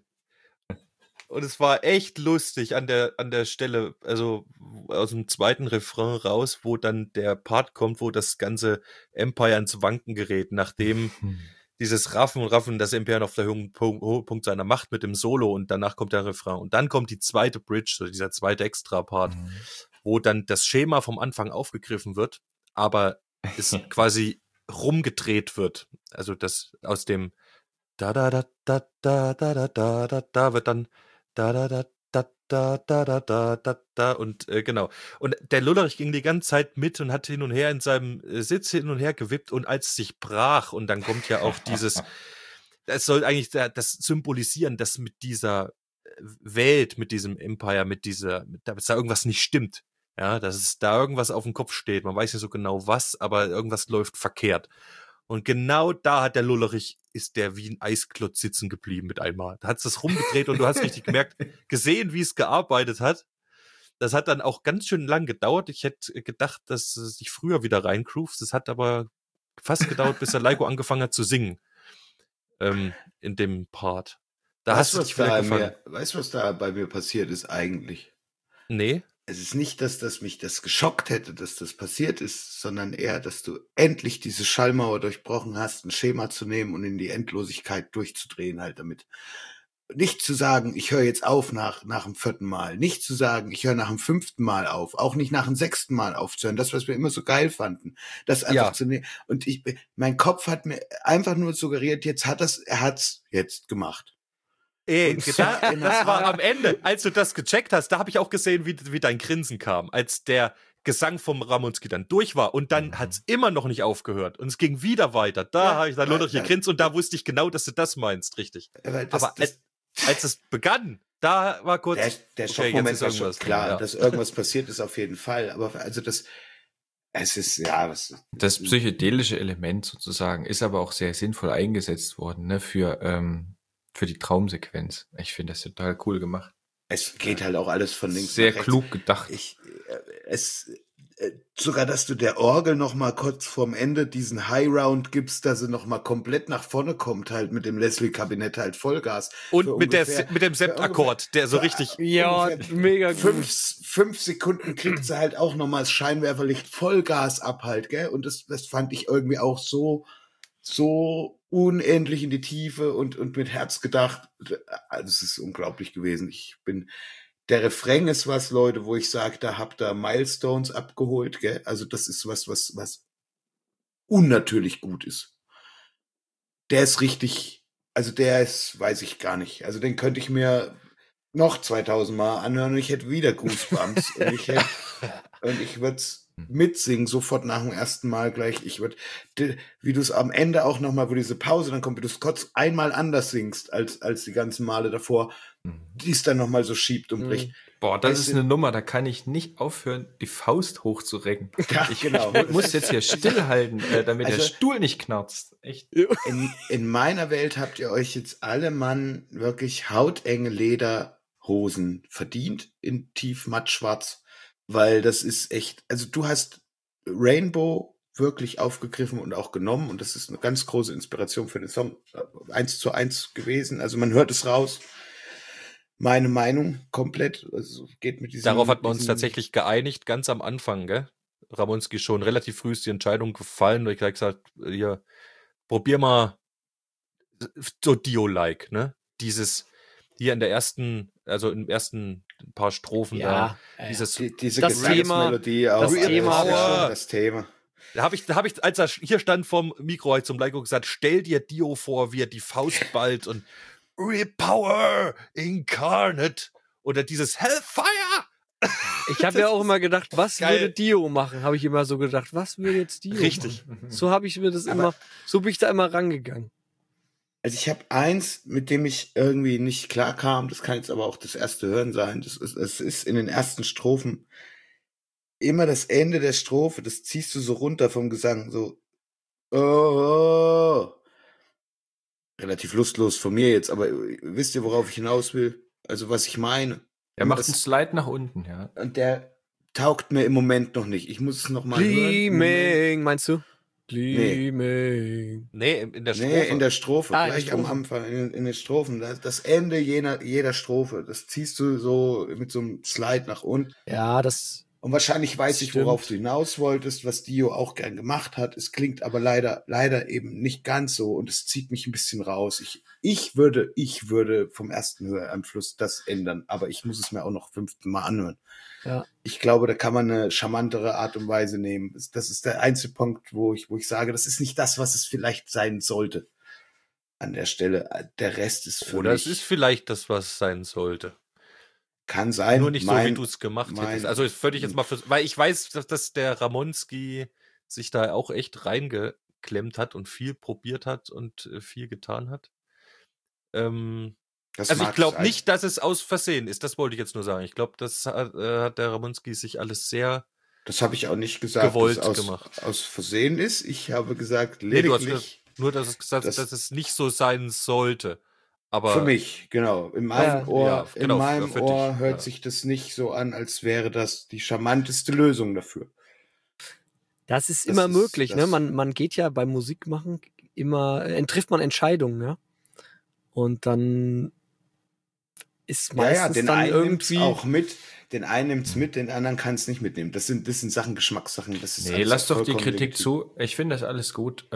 Und es war echt lustig an der Stelle, also aus dem zweiten Refrain raus, wo dann der Part kommt, wo das ganze Empire ins Wanken gerät, nachdem dieses Raffen, das Imperium auf der Höhepunkt seiner Macht mit dem Solo und danach kommt der Refrain. Und dann kommt die zweite Bridge, so dieser zweite Extra-Part, wo dann das Schema vom Anfang aufgegriffen wird, aber es quasi rumgedreht wird. Also das aus dem da da da da da da da da da da wird dann da da da da da da da da da da und genau. Und der Lullerich ging die ganze Zeit mit und hat hin und her in seinem Sitz hin und her gewippt und als es sich brach und dann kommt ja auch dieses, es soll eigentlich das symbolisieren, dass mit dieser Welt, mit diesem Empire, dass da irgendwas nicht stimmt. Ja, dass es da irgendwas auf dem Kopf steht. Man weiß nicht so genau was, aber irgendwas läuft verkehrt. Und genau da hat der Lullerich, ist der wie ein Eisklotz sitzen geblieben mit einmal. Da hat es das rumgedreht und du hast richtig gesehen, wie es gearbeitet hat. Das hat dann auch ganz schön lang gedauert. Ich hätte gedacht, dass es sich früher wieder reingroovt. Das hat aber fast gedauert, bis der Leiko angefangen hat zu singen. In dem Part. Da hast du dich wieder gefangen. Weißt du, was da bei mir passiert ist eigentlich? Nee. Es ist nicht, dass mich das geschockt hätte, dass das passiert ist, sondern eher, dass du endlich diese Schallmauer durchbrochen hast, ein Schema zu nehmen und in die Endlosigkeit durchzudrehen halt damit. Nicht zu sagen, ich höre jetzt auf nach dem 4. Mal. Nicht zu sagen, ich höre nach dem 5. Mal auf. Auch nicht nach dem 6. Mal aufzuhören. Das, was wir immer so geil fanden. Das einfach zu nehmen. Und mein Kopf hat mir einfach nur suggeriert, er hat's jetzt gemacht. Das war am Ende, als du das gecheckt hast, da habe ich auch gesehen, wie dein Grinsen kam, als der Gesang vom Ramonski dann durch war und dann hat's immer noch nicht aufgehört und es ging wieder weiter. Da habe ich dann nur noch gegrinst und da wusste ich genau, dass du das meinst, richtig. Aber als es begann, da war kurz. Der okay, Schockmoment jetzt war ist schon irgendwas klar, ja. dass irgendwas passiert ist auf jeden Fall. Aber also es ist, ja, Das psychedelische Element sozusagen ist aber auch sehr sinnvoll eingesetzt worden, ne, für die Traumsequenz. Ich finde das total cool gemacht. es geht halt auch alles von links Sehr nach rechts. klug gedacht. Sogar, dass du der Orgel noch mal kurz vorm Ende diesen High Round gibst, dass sie noch mal komplett nach vorne kommt, halt mit dem Leslie-Kabinett halt Vollgas. Und Für mit ungefähr- dem Septakkord, der so für- richtig. Ja, ungefähr mega gut. 5 Sekunden kriegt sie halt auch noch mal das Scheinwerferlicht Vollgas ab halt, gell? Und das fand ich irgendwie auch so unendlich in die Tiefe und mit Herz gedacht. Also es ist unglaublich gewesen. Der Refrain ist was, Leute, wo ich sage, da habt ihr Milestones abgeholt, gell? Also das ist was unnatürlich gut ist. Der ist richtig, also der ist, weiß ich gar nicht. Also den könnte ich mir noch 2000 Mal anhören und ich hätte wieder Goosebumps und ich würde es mitsingen, sofort nach dem ersten Mal gleich. Wie du es am Ende auch nochmal, wo diese Pause dann kommt, wie du es kurz einmal anders singst, als die ganzen Male davor, die es dann nochmal so schiebt und bricht. Boah, das Weißt ist du- eine Nummer, da kann ich nicht aufhören, die Faust hochzurecken. Ja, genau. Ich muss jetzt hier stillhalten, damit der Also- Stuhl nicht knarzt. Echt. In meiner Welt habt ihr euch jetzt alle Mann wirklich hautenge Lederhosen verdient in tief mattschwarz, weil das ist echt, also du hast Rainbow wirklich aufgegriffen und auch genommen und das ist eine ganz große Inspiration für den Song, 1:1 gewesen, also man hört es raus. Meine Meinung komplett, also geht mit diesem... Darauf hat man uns diesem- tatsächlich geeinigt, ganz am Anfang, gell? Ramonski schon relativ früh ist die Entscheidung gefallen und ich habe gesagt, hier, probier mal so Dio-like, ne? Dieses hier in der ersten, also im ersten paar Strophen Ja, da, dieses, Diese Das Gesangsmelodie auch, das also Thema- ist ja schon das Thema. da habe ich, als er hier stand vom Mikro halt zum Leiko gesagt, stell dir Dio vor, wie er die Faust ballt und Repower Incarnate oder dieses Hellfire. Ich habe ja auch immer gedacht, was Geil. würde Dio machen? Habe ich immer so gedacht, was würde jetzt Dio Richtig. machen? So habe ich mir das Aber- immer, so bin ich da immer rangegangen. Also ich habe eins, mit dem ich irgendwie nicht klar kam, das kann jetzt aber auch das erste Hören sein, es ist in den ersten Strophen immer das Ende der Strophe, das ziehst du so runter vom Gesang, so oh. Relativ lustlos von mir jetzt, aber wisst ihr, worauf ich hinaus will? Also was ich meine. Er Immer macht einen das, Slide nach unten, ja. und der taugt mir im Moment noch nicht. Ich muss es noch mal hören. Gleaming, meinst du? Gleaming. Nee, in der Strophe. Nee, in der Strophe, Ah, in der gleich am Strophe. Anfang, in den Strophen. Das Ende jeder Strophe, das ziehst du so mit so einem Slide nach unten. Ja, das Und wahrscheinlich weiß ich, Stimmt. worauf du hinaus wolltest, was Dio auch gern gemacht hat. Es klingt aber leider eben nicht ganz so und es zieht mich ein bisschen raus. Ich würde vom ersten Höreinfluss das ändern, aber ich muss es mir auch noch 5. Mal anhören. Ja. Ich glaube, da kann man eine charmantere Art und Weise nehmen. Das ist der einzige Punkt, wo ich sage, das ist nicht das, was es vielleicht sein sollte. An der Stelle. Der Rest ist für Oder mich, es ist vielleicht das, was es sein sollte. kann sein. Nur nicht so, wie du es gemacht mein- hättest. Also das würde ich jetzt mal weil ich weiß, dass der Ramonski sich da auch echt reingeklemmt hat und viel probiert hat und viel getan hat. Das Also mag ich glaube sein. nicht, dass es aus Versehen ist. Das wollte ich jetzt nur sagen. Ich glaube, das hat der Ramonski sich alles sehr... Das habe ich auch nicht gesagt, gewollt dass gemacht. aus Versehen ist. Ich habe gesagt, Nee, du hast lediglich nur, dass es gesagt das- dass es nicht so sein sollte. Aber für mich, genau. In meinem Ja, Ohr, ja, genau, in meinem für Ohr dich, hört ja. sich das nicht so an, als wäre das die charmanteste Lösung dafür. Das ist Das immer ist möglich, das- ne? Man geht ja beim Musikmachen immer, trifft man Entscheidungen, ja? Und dann ist meistens den dann einen irgendwie. nimmt's auch mit, den einen nimmt's mit, den anderen kann es nicht mitnehmen. Das sind Sachen, Geschmackssachen. Das ist Nee, alles lass doch die vollkommen Kritik legitim. zu. Ich finde das alles gut.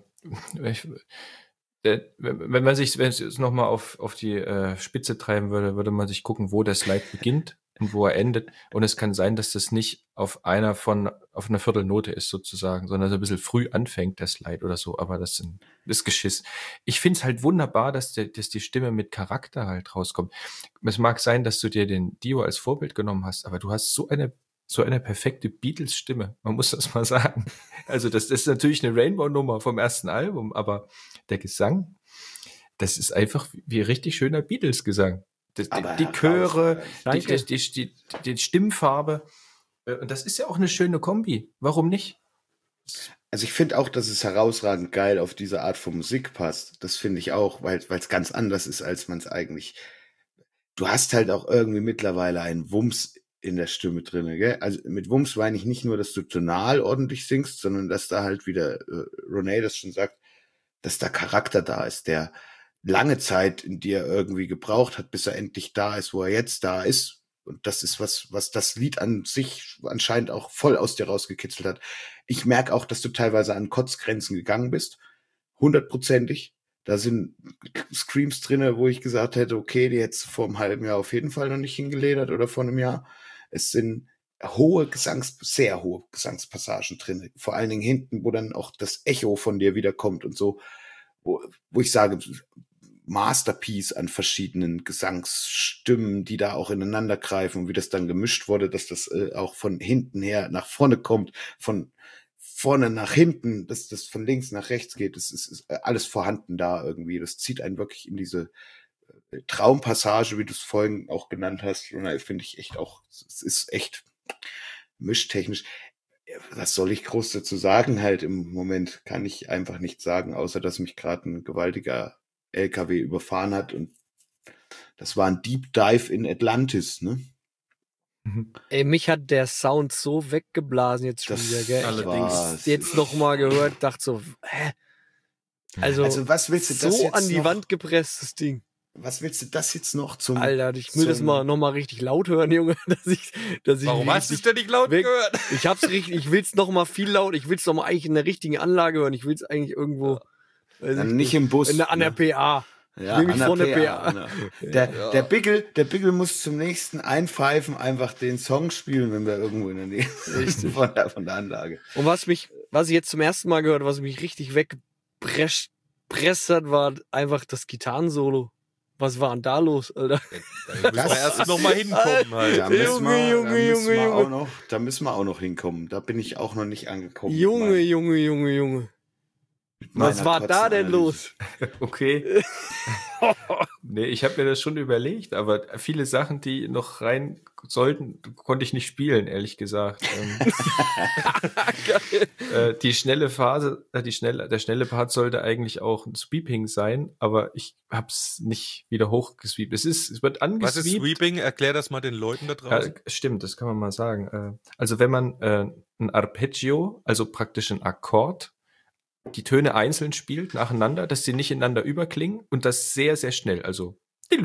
Wenn man es nochmal auf die Spitze treiben würde, würde man sich gucken, wo der Slide beginnt und wo er endet. Und es kann sein, dass das nicht auf einer Viertelnote ist sozusagen, sondern so ein bisschen früh anfängt, der Slide oder so. Aber das ist Geschiss. Ich finde es halt wunderbar, dass die Stimme mit Charakter halt rauskommt. Es mag sein, dass du dir den Dio als Vorbild genommen hast, aber du hast so eine perfekte Beatles-Stimme. Man muss das mal sagen. Also das ist natürlich eine Rainbow-Nummer vom ersten Album, aber der Gesang, das ist einfach wie richtig schöner Beatles-Gesang. Aber die Chöre, Danke. die Stimmfarbe. Und das ist ja auch eine schöne Kombi. Warum nicht? Also ich finde auch, dass es herausragend geil auf diese Art von Musik passt. Das finde ich auch, weil es ganz anders ist, als man es eigentlich. Du hast halt auch irgendwie mittlerweile einen Wumms in der Stimme drinne, gell? Also mit Wumms meine ich nicht nur, dass du tonal ordentlich singst, sondern dass da halt wieder Ronay das schon sagt, dass da Charakter da ist, der lange Zeit in dir irgendwie gebraucht hat, bis er endlich da ist, wo er jetzt da ist. Und das ist was das Lied an sich anscheinend auch voll aus dir rausgekitzelt hat. Ich merke auch, dass du teilweise an Kotzgrenzen gegangen bist. 100%ig. Da sind Screams drinne, wo ich gesagt hätte, okay, die hättest du vor einem halben Jahr auf jeden Fall noch nicht hingeledert oder vor einem Jahr. Es sind sehr hohe Gesangspassagen drinne. Vor allen Dingen hinten, wo dann auch das Echo von dir wiederkommt und so. Wo ich sage, Masterpiece an verschiedenen Gesangsstimmen, die da auch ineinander greifen und wie das dann gemischt wurde, dass das auch von hinten her nach vorne kommt, von vorne nach hinten, dass das von links nach rechts geht. Das ist alles vorhanden da irgendwie. Das zieht einen wirklich in diese Traumpassage, wie du es vorhin auch genannt hast. Und da finde ich echt auch, es ist echt mischtechnisch. Was soll ich groß dazu sagen? Halt im Moment kann ich einfach nichts sagen, außer dass mich gerade ein gewaltiger LKW überfahren hat und das war ein Deep Dive in Atlantis, ne? Ey, mich hat der Sound so weggeblasen jetzt schon Das wieder, gell? Ich allerdings. hab's jetzt noch mal gehört, dachte so, hä? Also was willst du das so jetzt an die noch, Wand gepresst, das Ding. Was willst du das jetzt noch zum Alter, ich will das zum- noch mal richtig laut hören, Junge, dass ich Warum hast du es richtig denn nicht laut weg- gehört? Ich hab's richtig, ich will's noch mal viel laut, ich will's noch mal eigentlich in der richtigen Anlage hören, ich will's eigentlich irgendwo, weiß Dann ich nicht im Bus, an der ne? PA. Ja, Nämlich an vor der PA, PA. ne? Der Biggle muss zum nächsten Einpfeifen einfach den Song spielen, wenn wir irgendwo in der Nähe sind von der Anlage. Und was ich jetzt zum ersten Mal gehört, was mich richtig weggepresst hat, war einfach das Gitarrensolo. Was war denn da los, Alter? Da müssen wir erst noch mal hinkommen halt. Da müssen wir, Junge. Da müssen wir auch noch hinkommen. Da bin ich auch noch nicht angekommen. Junge. Mit Was meiner war da denn Kotzenanalyse. Okay. Nee, ich habe mir das schon überlegt, aber viele Sachen, die noch rein sollten, konnte ich nicht spielen, ehrlich gesagt. Die schnelle Phase, der schnelle Part sollte eigentlich auch ein Sweeping sein, aber ich hab's nicht wieder hochgesweept. Es wird Was ist angesweept. Sweeping? Erklär das mal den Leuten da draußen. Ja, stimmt, das kann man mal sagen. Also wenn man ein Arpeggio, also praktisch ein Akkord, die Töne einzeln spielt, nacheinander, dass sie nicht ineinander überklingen und das sehr, sehr schnell. Also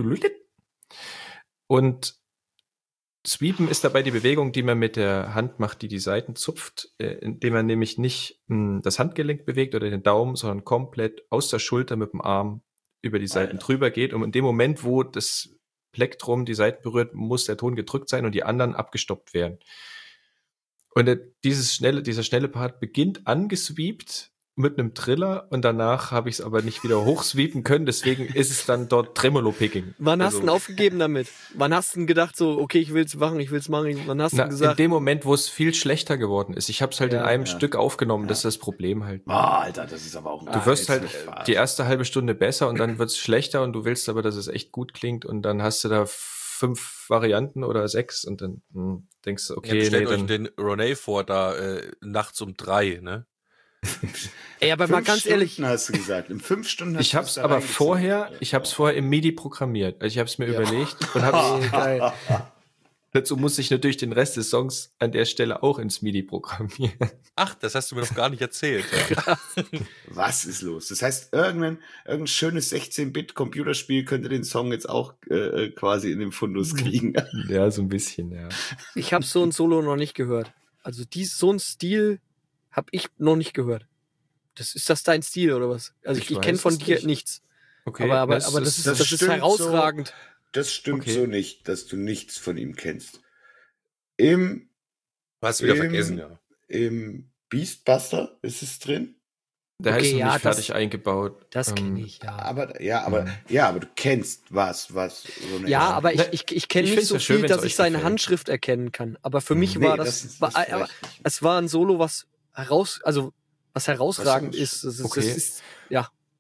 und Sweepen ist dabei die Bewegung, die man mit der Hand macht, die Saiten zupft, indem man nämlich nicht das Handgelenk bewegt oder den Daumen, sondern komplett aus der Schulter mit dem Arm über die Saiten drüber geht. Und in dem Moment, wo das Plektrum die Saiten berührt, muss der Ton gedrückt sein und die anderen abgestoppt werden. Und dieser schnelle Part beginnt angesweept mit einem Triller und danach habe ich es aber nicht wieder hochsweepen können, deswegen ist es dann dort Tremolo-Picking. Wann hast Also, du denn aufgegeben damit? Wann hast du denn gedacht so, okay, ich will's machen. Wann hast du Na, denn in gesagt? dem Moment, wo es viel schlechter geworden ist. Ich habe es halt in Ja, einem Stück aufgenommen, das ist das Problem halt. Alter, das ist aber auch ein Du wirst halt nicht wahr. die erste halbe Stunde besser und dann wird es schlechter und du willst aber, dass es echt gut klingt und dann hast du da 5 Varianten oder 6 und dann denkst du, okay, Jetzt stellt euch dann den Ronay vor, da nachts um 3, ne? Ey, aber mal 5 ganz ehrlich, Stunden hast du gesagt. In 5 Stunden hast ich du hab's es da aber reingezogen. ich hab's vorher im MIDI programmiert. Also ich hab's mir überlegt und hab's geil. dazu musste ich natürlich den Rest des Songs an der Stelle auch ins MIDI programmieren. Ach, das hast du mir noch gar nicht erzählt. Was ist los? Das heißt, irgendein schönes 16-Bit-Computerspiel könnte den Song jetzt auch quasi in den Fundus kriegen. Ja, so ein bisschen, ja. Ich habe so ein Solo noch nicht gehört. Also so ein Stil habe ich noch nicht gehört. Ist das dein Stil oder was? Also ich Ich kenne weiß von es dir nicht. nichts. Okay, Aber das ist stimmt herausragend. Das stimmt Okay. so nicht, dass du nichts von ihm kennst. Im Hast du wieder Im- vergessen, ja. Beastbuster ist es drin. Der Okay, ist noch ja, nicht das- fertig eingebaut. Das kenne ich, ja. Aber du kennst was so eine Ja, aber Na, ich kenne ich nicht find's so ja schön, viel, wenn's dass euch ich seine gefällt. Handschrift erkennen kann. Aber für mich Nee, war das ist aber vielleicht nicht. es war ein Solo, was herausragend Was ist. Das Okay. ist ja.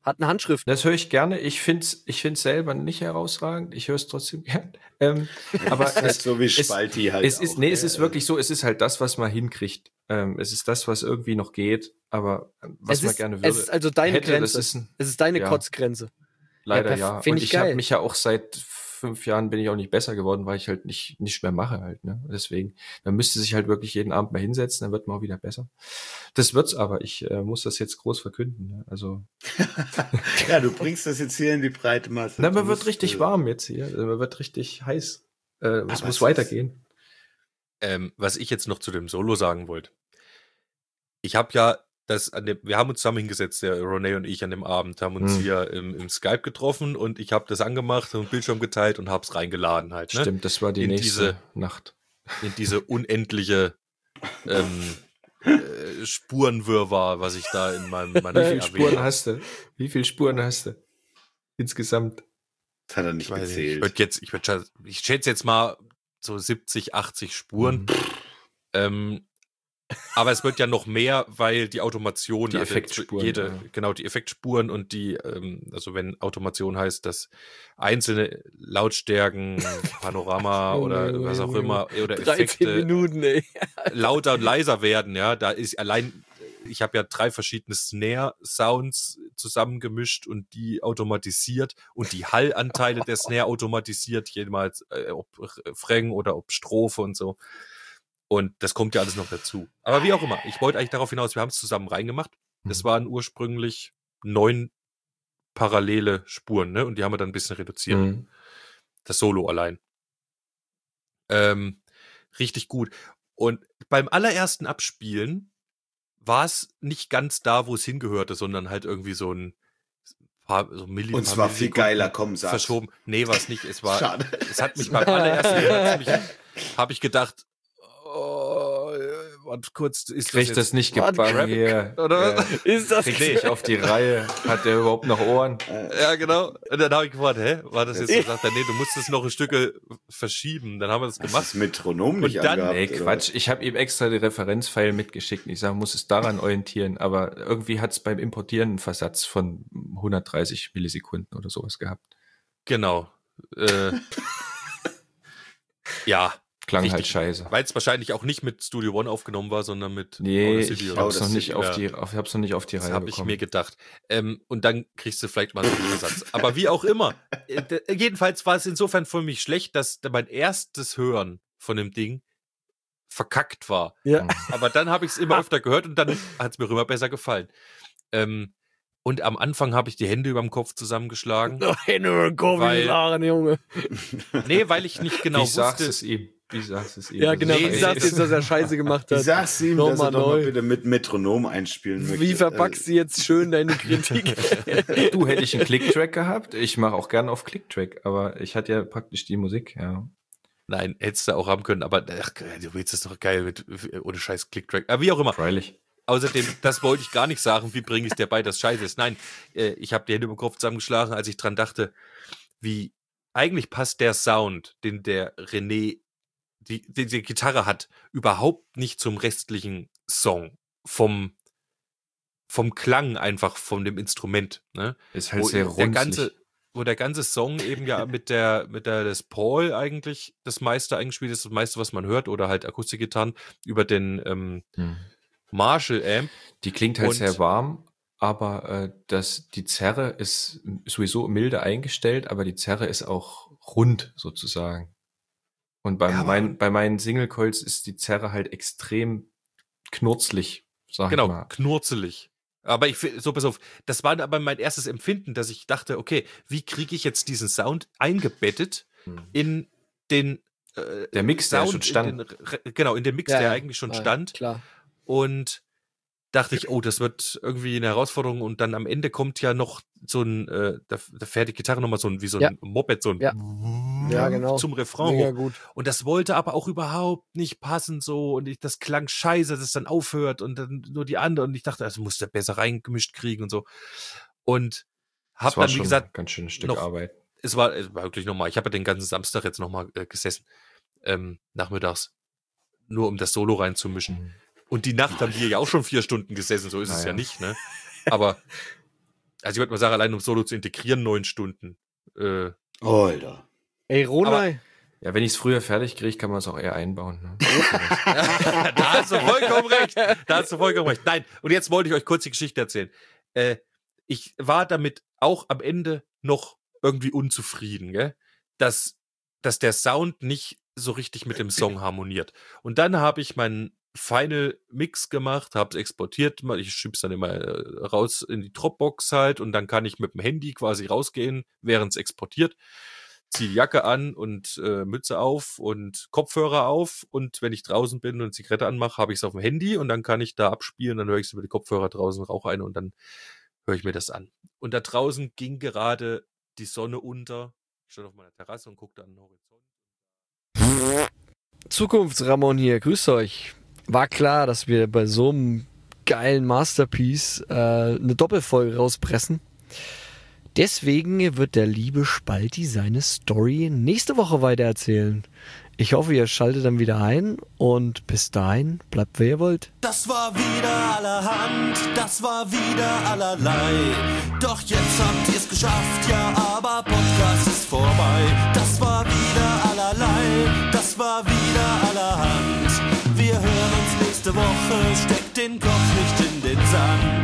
Hat eine Handschrift. Das höre ich gerne. Ich find's selber nicht herausragend. Ich höre es trotzdem gern. Aber Ist halt so wie Spalti halt. es ist, auch, nee, es ist wirklich so, es ist halt das, was man hinkriegt. Es ist das, was irgendwie noch geht, aber was man gerne würde. Es ist also deine Hätte, Grenze. das ist Es ist deine ja. Kotzgrenze. leider Ja, ja. find Und ich ich habe geil. mich ja auch seit 5 Jahren bin ich auch nicht besser geworden, weil ich halt nicht mehr mache halt. Ne? Deswegen, man müsste sich halt wirklich jeden Abend mal hinsetzen, dann wird man auch wieder besser. Das wird's aber. Ich muss das jetzt groß verkünden. Ne? Also Ja, du bringst das jetzt hier in die breite Masse. na, Du man wird musst, richtig warm jetzt hier. Also, man wird richtig heiß. Es Aber muss es weitergehen. Was ich jetzt noch zu dem Solo sagen wollte. Ich habe ja wir haben uns zusammen hingesetzt, der René und ich an dem Abend, haben uns hier im Skype getroffen und ich habe das angemacht und Bildschirm geteilt und habe es reingeladen halt. Ne? Stimmt, das war die In nächste Nacht. In diese unendliche Spurenwirrwarr, was ich da in meiner Wie viele Spuren hast du? Wie viele Spuren hast du? Insgesamt. Das hat er nicht Ich weiß nicht, gezählt. ich schätze jetzt mal so 70, 80 Spuren. Aber es wird ja noch mehr, weil die Automation, Die Effektspuren, ja. genau, die Effektspuren und die, also wenn Automation heißt, dass einzelne Lautstärken, Panorama oder was auch immer, oder 13 Effekte Minuten, ey. lauter und leiser werden, ja, da ist allein, ich habe ja 3 verschiedene Snare-Sounds zusammengemischt und die automatisiert und die Hallanteile der Snare automatisiert, jemals, ob Refrain oder ob Strophe und so. Und das kommt ja alles noch dazu. Aber wie auch immer, ich wollte eigentlich darauf hinaus, wir haben es zusammen reingemacht. Das waren ursprünglich 9 parallele Spuren, ne? Und die haben wir dann ein bisschen reduziert. Mhm. Das Solo allein. Richtig gut. Und beim allerersten Abspielen war es nicht ganz da, wo es hingehörte, sondern halt irgendwie so ein paar so Und zwar viel geiler, komm, sag's. verschoben. Nee, war es nicht. Es war, Schade. es hat mich beim allerersten habe ich gedacht, warte kurz, ist Kriegt das nicht gebacken hier. Oder? Ja. Ist das Kriegt nicht auf die Reihe. Hat der überhaupt noch Ohren? Ja, genau. Und dann habe ich gefragt, war das jetzt so? Sagt er, nee, du musst es noch ein Stück verschieben. Dann haben wir das Hast du gemacht. das Metronom nicht Und dann- angehabt? Nee, oder? Quatsch. Ich habe ihm extra die Referenzfile mitgeschickt. Ich sage, muss es daran orientieren. Aber irgendwie hat es beim Importieren einen Versatz von 130 Millisekunden oder sowas gehabt. Genau. Ja. Klang Richtig. halt scheiße. Weil es wahrscheinlich auch nicht mit Studio One aufgenommen war, sondern mit Nee, Audacity ich oder hab's so. noch nicht ja. hab's noch nicht auf die Das Reihe habe ich bekommen. mir gedacht. Und dann kriegst du vielleicht mal so einen Versatz. Aber wie auch immer. Jedenfalls war es insofern für mich schlecht, dass mein erstes Hören von dem Ding verkackt war. Ja. Aber dann habe ich es immer öfter gehört und dann hat es mir immer besser gefallen. Und am Anfang habe ich die Hände über dem Kopf zusammengeschlagen. Hey, nur ein Weil- Junge. Nee, weil ich nicht genau ich sag's wusste. es ihm. Ich sag's es ihm. Ja, Das genau. ist Nee, Du scheiße. sagst jetzt, dass er Scheiße gemacht Ich hat. sag's ihm, dass er Nochmal doch mal neu. bitte mit Metronom einspielen möchte. Wie verpackst du jetzt schön deine Kritik? Du, hätte ich einen Clicktrack gehabt. Ich mache auch gern auf Clicktrack, aber ich hatte ja praktisch die Musik, ja. Nein, hättest du auch haben können, aber ach, du willst es doch geil mit ohne scheiß Clicktrack. Aber wie auch immer. Freilich. Außerdem, das wollte ich gar nicht sagen, wie bringe ich es dir bei, dass scheiße ist. Nein, ich habe die Hände über den Kopf zusammengeschlagen, als ich dran dachte, wie eigentlich passt der Sound, den der René, die Gitarre hat, überhaupt nicht zum restlichen Song. Vom Klang einfach, von dem Instrument. Ne? Ist halt Wo sehr runzlig. wo der ganze Song eben ja mit der Les Paul eigentlich das meiste eingespielt ist, das meiste, was man hört, oder halt Akustikgitarren über den Marshall-Amp. Die klingt halt Und- sehr warm, aber die Zerre ist sowieso milde eingestellt, aber die Zerre ist auch rund sozusagen. Und bei meinen Single Coils ist die Zerre halt extrem knurzlig, sag ich Genau, mal. knurzelig. Aber pass auf, das war aber mein erstes Empfinden, dass ich dachte, okay, wie kriege ich jetzt diesen Sound eingebettet in den Der Mix, der schon stand. in den Mix, der eigentlich schon stand. Klar. Und dachte ich, oh, das wird irgendwie eine Herausforderung. Und dann am Ende kommt ja noch so ein, da fährt die Gitarre nochmal wie so ein Moped, so ein Ja, genau. zum Refrain Mega hoch. gut. Und das wollte aber auch überhaupt nicht passen so. Und das klang scheiße, dass es dann aufhört und dann nur die andere. Und ich dachte, das musste besser reingemischt kriegen und so. Und Das hab war dann, wie schon gesagt, ein ganz schönes Stück noch- Arbeit. es war wirklich nochmal, ich habe ja den ganzen Samstag jetzt nochmal gesessen, nachmittags, nur um das Solo reinzumischen. Und die Nacht haben wir ja auch schon 4 Stunden gesessen, so ist es Naja. ja nicht, ne? Aber Also ich würde mal sagen, allein um Solo zu integrieren, 9 Stunden. Alter. Ey, Ronald. Ja, wenn ich es früher fertig kriege, kann man es auch eher einbauen. Ne? Da hast du vollkommen recht. Nein, und jetzt wollte ich euch kurz die Geschichte erzählen. Ich war damit auch am Ende noch irgendwie unzufrieden, gell? Dass der Sound nicht so richtig mit dem Song harmoniert. Und dann habe ich meinen Final Mix gemacht, habe es exportiert, ich schieb's dann immer raus in die Dropbox halt und dann kann ich mit dem Handy quasi rausgehen, während es exportiert, ziehe die Jacke an und Mütze auf und Kopfhörer auf und wenn ich draußen bin und Zigarette anmache, habe ich es auf dem Handy und dann kann ich da abspielen, dann höre ich es über die Kopfhörer draußen, rauche eine und dann höre ich mir das an. Und da draußen ging gerade die Sonne unter, ich stand auf meiner Terrasse und guckte an den Horizont. Zukunftsramon hier, grüßt euch. War klar, dass wir bei so einem geilen Masterpiece eine Doppelfolge rauspressen. Deswegen wird der liebe Spalti seine Story nächste Woche weitererzählen. Ich hoffe, ihr schaltet dann wieder ein und bis dahin bleibt, wer ihr wollt. Das war wieder allerhand, das war wieder allerlei. Doch jetzt habt ihr's geschafft, ja, aber Podcast ist vorbei. Das war wieder allerlei, das war wieder allerhand. Wir hören uns nächste Woche, steckt den Kopf nicht in den Sand.